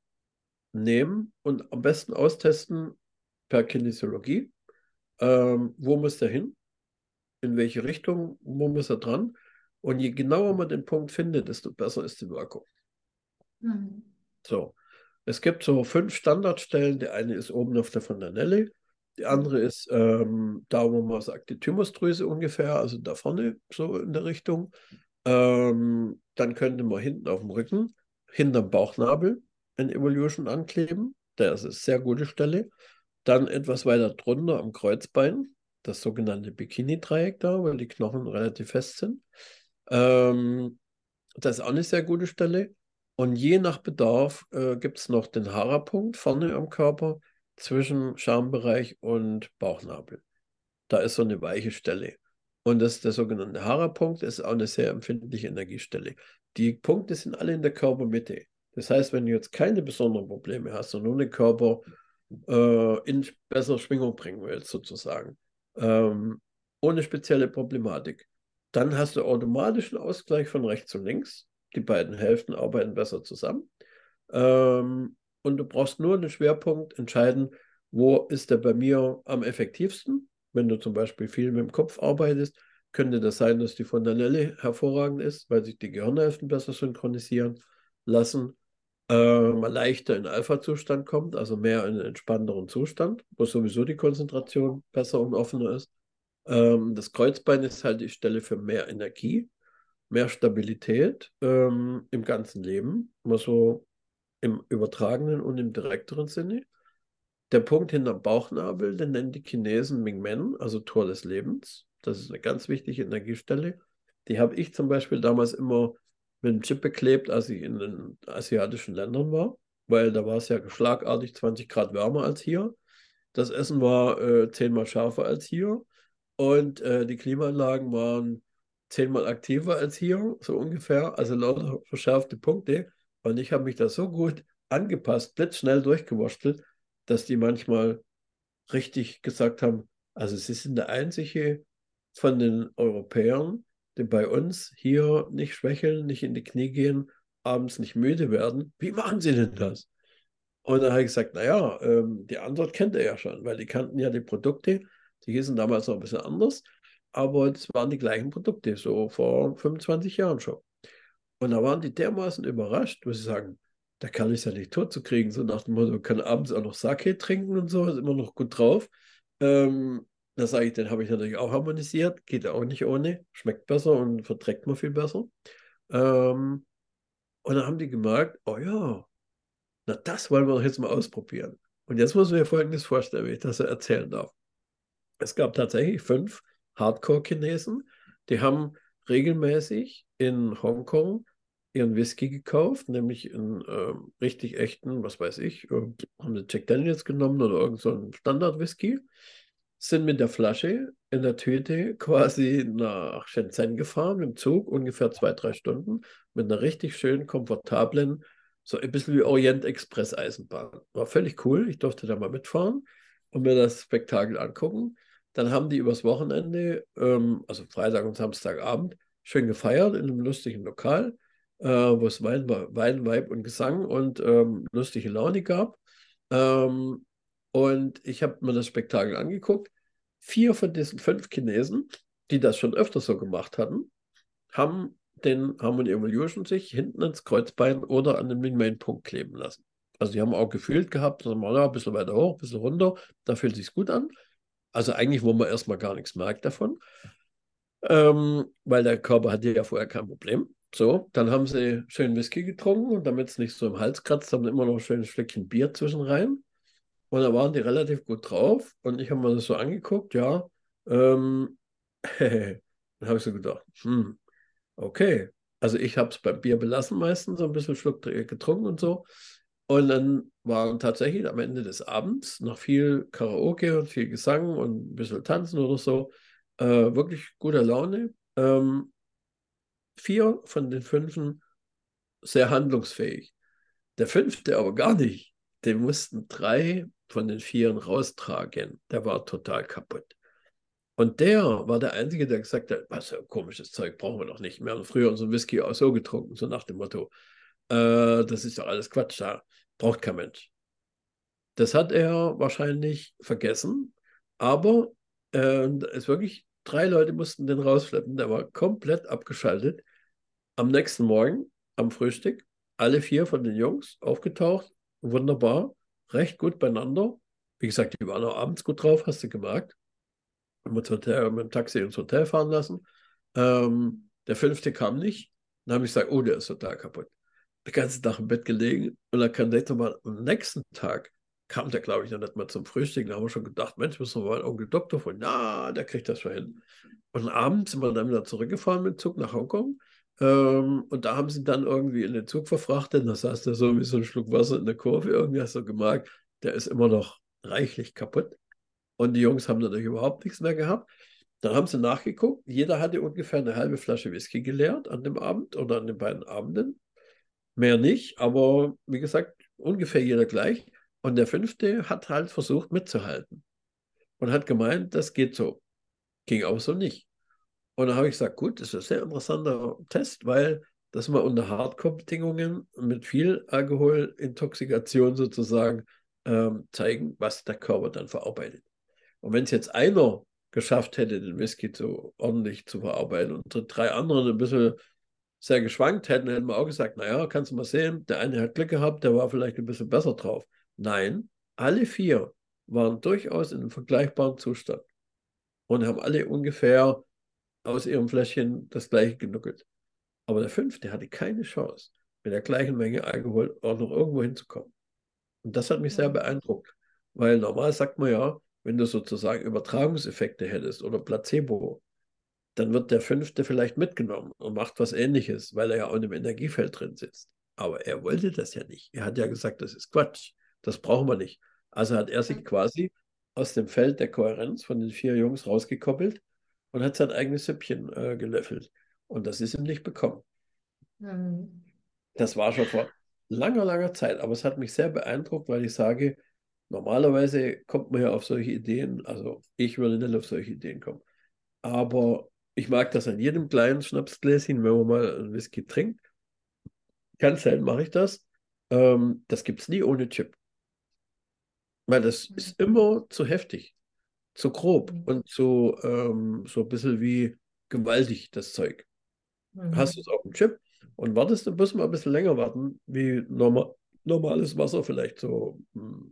S2: nehmen und am besten austesten per Kinesiologie. Ähm, wo muss der hin? In welche Richtung? Wo muss er dran? Und je genauer man den Punkt findet, desto besser ist die Wirkung.
S1: Mhm.
S2: So. Es gibt so fünf Standardstellen. Die eine ist oben auf der Fontanelle. Die andere ist ähm, da, wo man sagt, die Thymusdrüse ungefähr, also da vorne, so in der Richtung. Ähm, dann könnte man hinten auf dem Rücken, hinterm Bauchnabel, ein Evolution ankleben. Das ist eine sehr gute Stelle. Dann etwas weiter drunter am Kreuzbein, das sogenannte Bikini-Dreieck da, weil die Knochen relativ fest sind. Ähm, das ist auch eine sehr gute Stelle. Und je nach Bedarf äh, gibt es noch den Hara-Punkt vorne am Körper zwischen Schambereich und Bauchnabel. Da ist so eine weiche Stelle. Und das ist der sogenannte Hara-Punkt, ist auch eine sehr empfindliche Energiestelle. Die Punkte sind alle in der Körpermitte. Das heißt, wenn du jetzt keine besonderen Probleme hast und nur den Körper äh, in bessere Schwingung bringen willst, sozusagen, ähm, ohne spezielle Problematik, dann hast du automatisch einen Ausgleich von rechts und links. Die beiden Hälften arbeiten besser zusammen. Ähm, und du brauchst nur den Schwerpunkt entscheiden, wo ist der bei mir am effektivsten. Wenn du zum Beispiel viel mit dem Kopf arbeitest, könnte das sein, dass die Fontanelle hervorragend ist, weil sich die Gehirnhälften besser synchronisieren lassen, äh, man leichter in Alpha-Zustand kommt, also mehr in einen entspannteren Zustand, wo sowieso die Konzentration besser und offener ist. Ähm, das Kreuzbein ist halt die Stelle für mehr Energie, mehr Stabilität ähm, im ganzen Leben, mal so im übertragenen und im direkteren Sinne. Der Punkt hinterm Bauchnabel, den nennen die Chinesen Ming Men, also Tor des Lebens. Das ist eine ganz wichtige Energiestelle. Die habe ich zum Beispiel damals immer mit dem Chip beklebt, als ich in den asiatischen Ländern war, weil da war es ja schlagartig zwanzig Grad wärmer als hier. Das Essen war äh, zehnmal schärfer als hier und äh, die Klimaanlagen waren zehnmal aktiver als hier, so ungefähr. Also lauter verschärfte Punkte. Und ich habe mich da so gut angepasst, blitzschnell durchgewurschtelt, dass die manchmal richtig gesagt haben, also sie sind der einzige von den Europäern, die bei uns hier nicht schwächeln, nicht in die Knie gehen, abends nicht müde werden. Wie machen sie denn das? Und dann habe ich gesagt, naja, ähm, die Antwort kennt er ja schon, weil die kannten ja die Produkte, die hießen damals noch ein bisschen anders, aber das waren die gleichen Produkte, so vor fünfundzwanzig Jahren schon. Und da waren die dermaßen überrascht, wo sie sagen, der Kerl ist ja nicht tot zu kriegen, so nach dem Motto, kann abends auch noch Sake trinken und so, ist immer noch gut drauf. Ähm, da sage ich, den habe ich natürlich auch harmonisiert, geht auch nicht ohne, schmeckt besser und verträgt man viel besser. Ähm, und dann haben die gemerkt, oh ja, na, das wollen wir doch jetzt mal ausprobieren. Und jetzt muss ich mir Folgendes vorstellen, wenn ich das so erzählen darf. Es gab tatsächlich fünf Hardcore-Chinesen, die haben regelmäßig in Hongkong ihren Whisky gekauft, nämlich in ähm, richtig echten, was weiß ich, äh, haben sie Jack Daniels genommen oder irgend so einen Standard-Whisky, sind mit der Flasche in der Tüte quasi nach Shenzhen gefahren, im Zug, ungefähr zwei, drei Stunden, mit einer richtig schönen, komfortablen, so ein bisschen wie Orient-Express-Eisenbahn. War völlig cool, ich durfte da mal mitfahren und mir das Spektakel angucken. Dann haben die übers Wochenende, ähm, also Freitag und Samstagabend, schön gefeiert in einem lustigen Lokal, äh, wo es Wein, Wein, Weib und Gesang und ähm, lustige Laune gab. Ähm, und ich habe mir das Spektakel angeguckt. Vier von diesen fünf Chinesen, die das schon öfter so gemacht hatten, haben den Harmony Evolution sich hinten ins Kreuzbein oder an den Min-Main-Punkt kleben lassen. Also die haben auch gefühlt gehabt, sagen wir, ja, ein bisschen weiter hoch, ein bisschen runter, da fühlt es sich gut an. Also eigentlich, wo man erstmal gar nichts merkt davon, ähm, weil der Körper hatte ja vorher kein Problem. So, dann haben sie schön Whisky getrunken und damit es nicht so im Hals kratzt, haben sie immer noch ein schönes Stückchen Bier zwischen rein. Und da waren die relativ gut drauf und ich habe mir das so angeguckt, ja. Ähm, dann habe ich so gedacht, hm, okay. Also ich habe es beim Bier belassen meistens, so ein bisschen Schluck getrunken und so. Und dann waren tatsächlich am Ende des Abends nach viel Karaoke und viel Gesang und ein bisschen Tanzen oder so, äh, wirklich guter Laune. Ähm, vier von den fünfen sehr handlungsfähig. Der fünfte aber gar nicht. Den mussten drei von den vieren raustragen. Der war total kaputt. Und der war der Einzige, der gesagt hat, was für ein komisches Zeug brauchen wir doch nicht. Wir haben früher unseren Whisky auch so getrunken, so nach dem Motto, äh, das ist doch alles Quatsch, da braucht kein Mensch. Das hat er wahrscheinlich vergessen, aber äh, es wirklich, drei Leute mussten den rausschleppen. Der war komplett abgeschaltet. Am nächsten Morgen, am Frühstück, alle vier von den Jungs aufgetaucht, wunderbar, recht gut beieinander. Wie gesagt, die waren auch abends gut drauf, hast du gemerkt. Haben uns Hotel, mit dem Taxi ins Hotel fahren lassen. Ähm, der fünfte kam nicht. Dann habe ich gesagt, oh, der ist total kaputt. Den ganzen Tag im Bett gelegen und dann kam der mal am nächsten Tag, kam der, glaube ich, noch nicht mal zum Frühstück. Da haben wir schon gedacht, Mensch, müssen wir mal Onkel Doktor von, na, der kriegt das schon hin. Und abends sind wir dann wieder zurückgefahren mit dem Zug nach Hongkong. Ähm, und da haben sie dann irgendwie in den Zug verfrachtet. Da saß der so wie so ein Schluck Wasser in der Kurve. Irgendwie hast du gemerkt, der ist immer noch reichlich kaputt. Und die Jungs haben natürlich überhaupt nichts mehr gehabt. Dann haben sie nachgeguckt. Jeder hatte ungefähr eine halbe Flasche Whisky geleert an dem Abend oder an den beiden Abenden. Mehr nicht, aber wie gesagt, ungefähr jeder gleich. Und der fünfte hat halt versucht mitzuhalten und hat gemeint, das geht so. Ging auch so nicht. Und dann habe ich gesagt, gut, das ist ein sehr interessanter Test, weil dass wir unter Hardcore-Bedingungen mit viel Alkoholintoxikation sozusagen ähm, zeigen, was der Körper dann verarbeitet. Und wenn es jetzt einer geschafft hätte, den Whisky so ordentlich zu verarbeiten und drei anderen ein bisschen sehr geschwankt hätten, hätten wir auch gesagt, naja, kannst du mal sehen, der eine hat Glück gehabt, der war vielleicht ein bisschen besser drauf. Nein, alle vier waren durchaus in einem vergleichbaren Zustand und haben alle ungefähr aus ihrem Fläschchen das gleiche genuckelt. Aber der fünfte hatte keine Chance, mit der gleichen Menge Alkohol auch noch irgendwo hinzukommen. Und das hat mich sehr
S1: Mhm.
S2: beeindruckt, weil normal sagt man ja, wenn du sozusagen Übertragungseffekte hättest oder Placebo, dann wird der fünfte vielleicht mitgenommen und macht was Ähnliches, weil er ja auch in dem Energiefeld drin sitzt. Aber er wollte das ja nicht. Er hat ja gesagt, das ist Quatsch. Das brauchen wir nicht. Also hat er sich quasi aus dem Feld der Kohärenz von den vier Jungs rausgekoppelt und hat sein eigenes Süppchen äh, gelöffelt. Und das ist ihm nicht bekommen.
S1: Mhm.
S2: Das war schon vor langer, langer Zeit. Aber es hat mich sehr beeindruckt, weil ich sage, normalerweise kommt man ja auf solche Ideen. Also ich würde nicht auf solche Ideen kommen. Aber ich mag das an jedem kleinen Schnapsgläschen, wenn man mal einen Whisky trinkt. Ganz selten mache ich das. Ähm, das gibt es nie ohne Chip. Weil das ist immer zu heftig, zu grob
S1: Mhm.
S2: und zu ähm, so ein bisschen wie gewaltig, das Zeug. Hast du es
S1: Mhm.
S2: auf dem Chip und wartest, dann müssen wir ein bisschen länger warten, wie normal, normales Wasser, vielleicht so hm,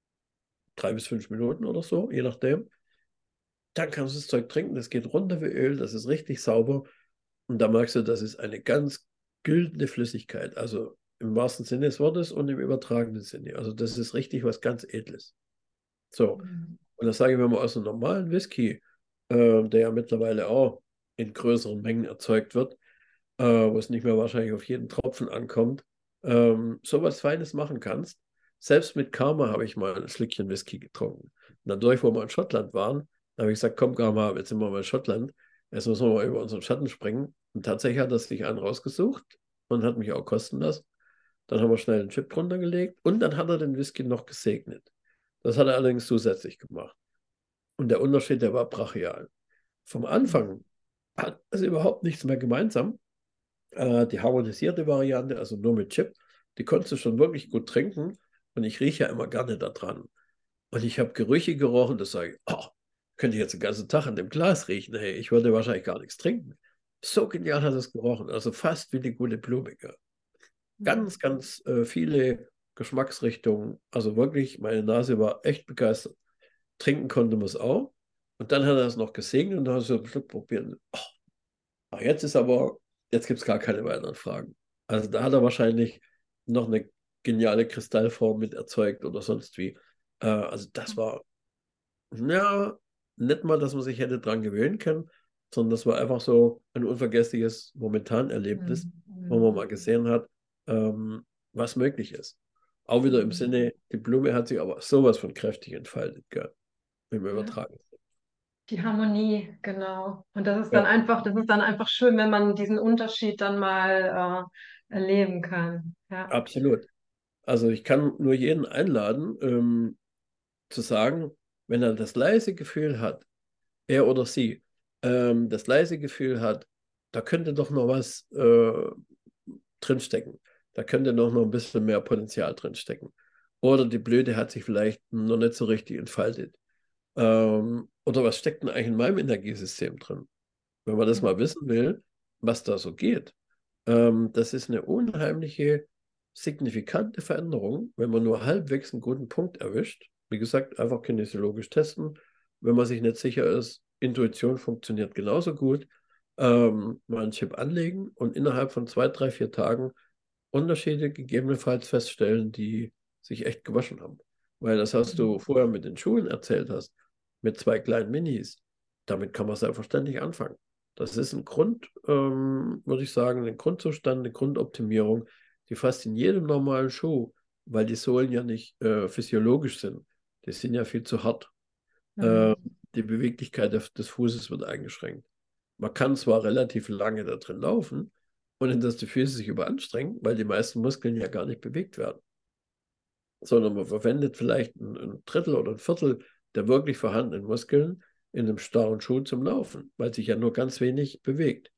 S2: drei bis fünf Minuten oder so, je nachdem. Dann kannst du das Zeug trinken, das geht runter wie Öl, das ist richtig sauber. Und da merkst du, das ist eine ganz güldene Flüssigkeit. Also im wahrsten Sinne des Wortes und im übertragenen Sinne. Also das ist richtig was ganz Edles. So.
S1: Mhm.
S2: Und das sage ich mir mal aus einem normalen Whisky, äh, der ja mittlerweile auch in größeren Mengen erzeugt wird, äh, wo es nicht mehr wahrscheinlich auf jeden Tropfen ankommt, ähm, sowas Feines machen kannst. Selbst mit Karma habe ich mal ein Schlückchen Whisky getrunken. Und dadurch, wo wir in Schottland waren, da habe ich gesagt, komm Karma, jetzt sind wir mal in Schottland, jetzt müssen wir mal über unseren Schatten springen. Und tatsächlich hat er sich einen rausgesucht und hat mich auch kosten lassen. Dann haben wir schnell einen Chip drunter gelegt und dann hat er den Whisky noch gesegnet. Das hat er allerdings zusätzlich gemacht. Und der Unterschied, der war brachial. Vom Anfang hat es überhaupt nichts mehr gemeinsam. Äh, die harmonisierte Variante, also nur mit Chip, die konntest du schon wirklich gut trinken. Und ich rieche ja immer gerne da dran. Und ich habe Gerüche gerochen, das sage ich, oh, könnte ich jetzt den ganzen Tag an dem Glas riechen. Hey, ich würde wahrscheinlich gar nichts trinken. So genial hat es gerochen. Also fast wie die gute Blume.
S1: Mhm.
S2: Ganz, ganz äh, viele Geschmacksrichtungen. Also wirklich, meine Nase war echt begeistert. Trinken konnte man es auch. Und dann hat er es noch gesegnet und dann hast du einen Schluck probiert. Oh, ach, jetzt ist aber, jetzt gibt es gar keine weiteren Fragen. Also da hat er wahrscheinlich noch eine geniale Kristallform mit erzeugt oder sonst wie. Äh, also das war, ja, nicht mal, dass man sich hätte dran gewöhnen können, sondern das war einfach so ein unvergessliches Momentanerlebnis,
S1: Mhm.
S2: wo man
S1: Mhm.
S2: mal gesehen hat, ähm, was möglich ist. Auch wieder im
S1: Mhm.
S2: Sinne, die Blume hat sich aber sowas von kräftig entfaltet, gell, im
S1: Ja.
S2: Übertragen.
S1: Die Harmonie, genau. Und das ist dann
S2: Ja,
S1: einfach, das ist dann einfach schön, wenn man diesen Unterschied dann mal äh, erleben kann. Ja.
S2: absolut. Also ich kann nur jeden einladen, ähm, zu sagen, wenn er das leise Gefühl hat, er oder sie, ähm, das leise Gefühl hat, da könnte doch noch was äh, drinstecken. Da könnte noch, noch ein bisschen mehr Potenzial drinstecken. Oder die Blüte hat sich vielleicht noch nicht so richtig entfaltet. Ähm, oder was steckt denn eigentlich in meinem Energiesystem drin? Wenn man das mal wissen will, was da so geht, ähm, das ist eine unheimliche, signifikante Veränderung, wenn man nur halbwegs einen guten Punkt erwischt. Wie gesagt, einfach kinesiologisch testen. Wenn man sich nicht sicher ist, Intuition funktioniert genauso gut. Ähm, mal einen Chip anlegen und innerhalb von zwei, drei, vier Tagen Unterschiede gegebenenfalls feststellen, die sich echt gewaschen haben. Weil das hast du
S1: Mhm.
S2: vorher mit den Schulen erzählt hast, mit zwei kleinen Minis. Damit kann man selbstverständlich anfangen. Das ist ein Grund, ähm, würde ich sagen, ein Grundzustand, eine Grundoptimierung, die fast in jedem normalen Schuh, weil die Sohlen ja nicht äh, physiologisch sind, die sind ja viel zu hart. Äh,
S1: Mhm.
S2: Die Beweglichkeit des, des Fußes wird eingeschränkt. Man kann zwar relativ lange da drin laufen, ohne dass die Füße sich überanstrengen, weil die meisten Muskeln ja gar nicht bewegt werden, sondern man verwendet vielleicht ein, ein Drittel oder ein Viertel der wirklich vorhandenen Muskeln in einem starren Schuh zum Laufen, weil sich ja nur ganz wenig bewegt.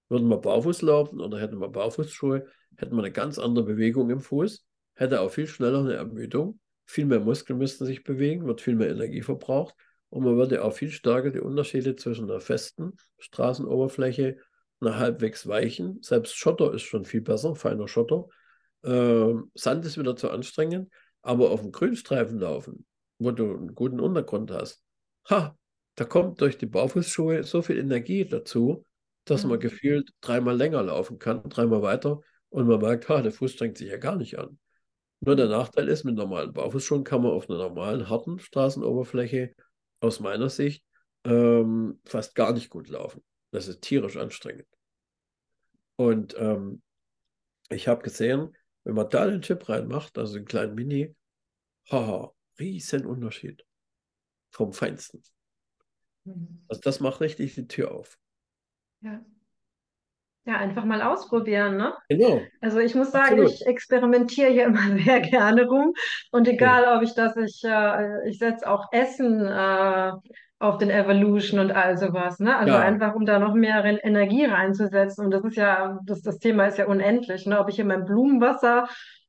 S2: Würden wir barfuß laufen oder hätten wir Barfußschuhe, hätten wir eine ganz andere Bewegung im Fuß, hätte auch viel schneller eine Ermüdung, viel mehr Muskeln müssten sich bewegen, wird viel mehr Energie verbraucht und man würde auch viel stärker die Unterschiede zwischen einer festen Straßenoberfläche, einer halbwegs weichen, selbst Schotter ist schon viel besser, feiner Schotter. Ähm, Sand ist wieder zu anstrengend, aber auf dem Grünstreifen laufen, wo du einen guten Untergrund hast, ha, da kommt durch die Barfußschuhe so viel Energie dazu, dass man
S1: Mhm.
S2: gefühlt dreimal länger laufen kann, dreimal weiter und man merkt, ha, der Fuß strengt sich ja gar nicht an. Nur der Nachteil ist, mit normalen Barfußschuhen kann man auf einer normalen, harten Straßenoberfläche aus meiner Sicht ähm, fast gar nicht gut laufen. Das ist tierisch anstrengend. Und ähm, ich habe gesehen, wenn man da den Chip reinmacht, also einen kleinen Mini, haha, riesen Unterschied vom Feinsten.
S1: Mhm.
S2: Also das macht richtig die Tür auf.
S1: Ja. Ja, einfach mal ausprobieren, ne?
S2: Genau,
S1: Also ich muss sagen,
S2: absolut.
S1: ich experimentiere hier immer sehr gerne rum und
S2: Ja,
S1: egal, ob ich das, ich, äh, ich setze auch Essen äh, auf den Evolution und all sowas, ne? Also
S2: ja.
S1: einfach, um da noch mehr Ren- Energie reinzusetzen und das ist ja, das, das Thema ist ja unendlich, ne? Ob ich hier mein Blumenwasser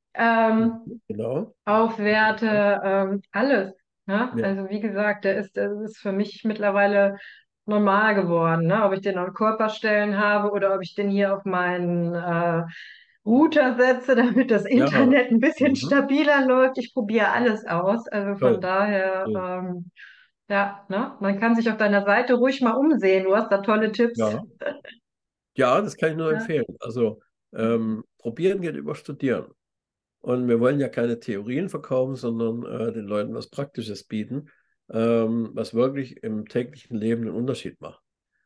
S1: ähm,
S2: Mhm, genau.
S1: aufwerte, ähm, alles, ne?
S2: Ja,
S1: Also wie gesagt, der ist, der ist für mich mittlerweile normal geworden, ne? Ob ich den an Körperstellen habe oder ob ich den hier auf meinen äh, Router setze, damit das
S2: ja.
S1: Internet ein bisschen
S2: Mhm.
S1: stabiler läuft. Ich probiere alles aus. Also von
S2: Toll.
S1: daher,
S2: Toll.
S1: ähm, ja, ne? Man kann sich auf deiner Seite ruhig mal umsehen. Du hast da tolle Tipps.
S2: Ja. Ja, das kann ich nur
S1: Ja.
S2: empfehlen. Also ähm, probieren geht über studieren. Und wir wollen ja keine Theorien verkaufen, sondern äh, den Leuten was Praktisches bieten, ähm, was wirklich im täglichen Leben einen Unterschied macht.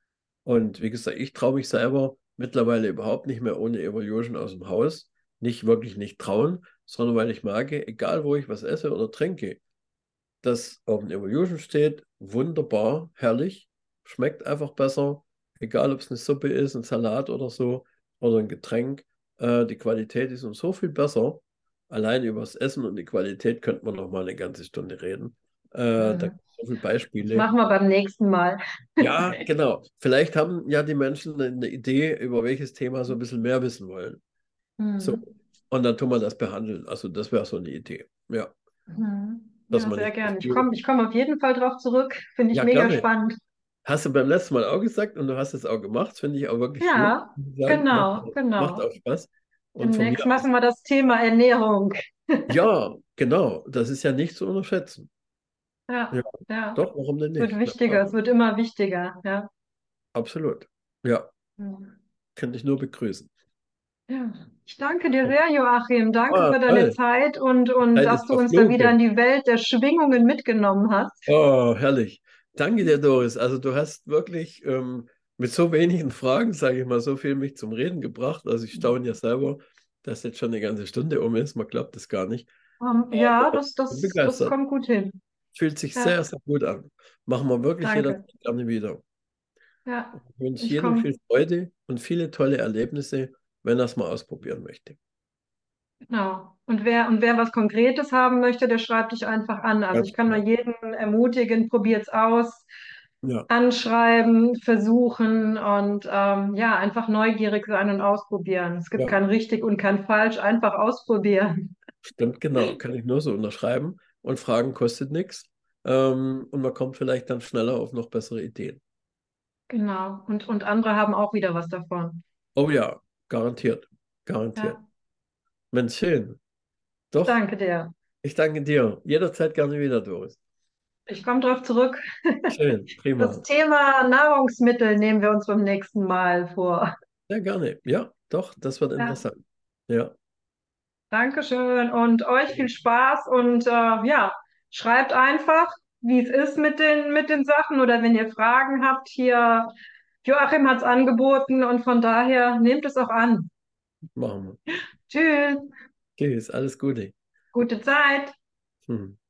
S2: Und wie gesagt, ich traue mich selber mittlerweile überhaupt nicht mehr ohne Evolution aus dem Haus. Nicht wirklich nicht trauen, sondern weil ich merke, egal wo ich was esse oder trinke, das auf dem Evolution steht, wunderbar, herrlich, schmeckt einfach besser, egal ob es eine Suppe ist, ein Salat oder so oder ein Getränk. Äh, die Qualität ist uns so viel besser. Allein über das Essen und die Qualität könnte man noch mal eine ganze Stunde reden. Äh, da
S1: Mhm.
S2: gibt es so viele
S1: Das
S2: Beispiele.
S1: machen wir beim nächsten Mal.
S2: Ja, genau. Vielleicht haben ja die Menschen eine Idee, über welches Thema so ein bisschen mehr wissen wollen. So.
S1: Mhm.
S2: Und dann tun wir das behandeln. Also das wäre so eine Idee. Ja,
S1: Mhm.
S2: dass
S1: Ja,
S2: man
S1: sehr
S2: nicht das
S1: gerne. Ich
S2: Gefühl-
S1: komme, ich komme auf jeden Fall drauf zurück. Finde ich
S2: Ja,
S1: mega
S2: gerne.
S1: spannend.
S2: Hast du beim letzten Mal auch gesagt und du hast es auch gemacht. Das finde ich auch wirklich gut.
S1: Ja,
S2: Muss ich sagen, macht,
S1: genau,
S2: macht
S1: genau.
S2: auch Spaß. Und von mir
S1: Demnächst machen
S2: aus,
S1: wir das Thema Ernährung.
S2: ja, genau. Das ist ja nicht zu unterschätzen. Ja,
S1: Ja, ja.
S2: doch, warum denn
S1: Es wird
S2: nicht? Na
S1: wichtiger,
S2: klar,
S1: es wird immer wichtiger. Ja.
S2: absolut. Ja,
S1: Mhm.
S2: könnte ich nur begrüßen.
S1: Ja. Ich danke dir sehr, Joachim. Danke
S2: Ah,
S1: für deine
S2: toll.
S1: Zeit und, und
S2: Zeit
S1: dass
S2: ist
S1: du uns da wieder in
S2: verflogen.
S1: die Welt der Schwingungen mitgenommen hast.
S2: Oh, herrlich. Danke dir, Doris. Also du hast wirklich ähm, mit so wenigen Fragen, sage ich mal, so viel mich zum Reden gebracht. Also ich staune ja selber, dass jetzt schon eine ganze Stunde um ist. Man glaubt das gar nicht.
S1: Ähm, ja,
S2: Aber
S1: das,
S2: ich bin
S1: das, das
S2: begeistert.
S1: kommt gut hin.
S2: Fühlt sich sehr,
S1: Ja,
S2: sehr gut an. Machen wir wirklich
S1: danke.
S2: jederzeit gerne wieder.
S1: Ja,
S2: Ich wünsche
S1: ich
S2: jedem
S1: komme.
S2: viel Freude und viele tolle Erlebnisse, wenn er es mal ausprobieren möchte.
S1: Genau. Und wer, und wer was Konkretes haben möchte, der schreibt dich einfach an. Also ich
S2: Ganz
S1: kann nur
S2: genau.
S1: jeden ermutigen, probiert's aus,
S2: Ja,
S1: anschreiben, versuchen und ähm, ja, einfach neugierig sein und ausprobieren. Es gibt
S2: ja,
S1: kein richtig und kein falsch, einfach ausprobieren.
S2: stimmt, genau. Kann ich nur so unterschreiben. Und Fragen kostet nichts. Ähm, und man kommt vielleicht dann schneller auf noch bessere Ideen.
S1: Genau. Und, und andere haben auch wieder was davon.
S2: Oh ja, garantiert. Garantiert.
S1: Ja,
S2: Mensch, schön. Doch,
S1: danke dir.
S2: ich danke dir. Jederzeit gerne wieder, Doris.
S1: Ich komme drauf zurück.
S2: Schön,
S1: Das
S2: prima.
S1: Thema Nahrungsmittel nehmen wir uns beim nächsten Mal vor.
S2: Sehr gerne. Ja, doch, das wird
S1: Ja.
S2: interessant. Ja.
S1: Dankeschön und euch viel Spaß und äh, ja, schreibt einfach, wie es ist mit den, mit den Sachen oder wenn ihr Fragen habt, hier, Joachim hat es angeboten und von daher nehmt es auch an.
S2: Machen wir.
S1: Tschüss,
S2: Tschüss, alles Gute.
S1: gute Zeit.
S2: Hm.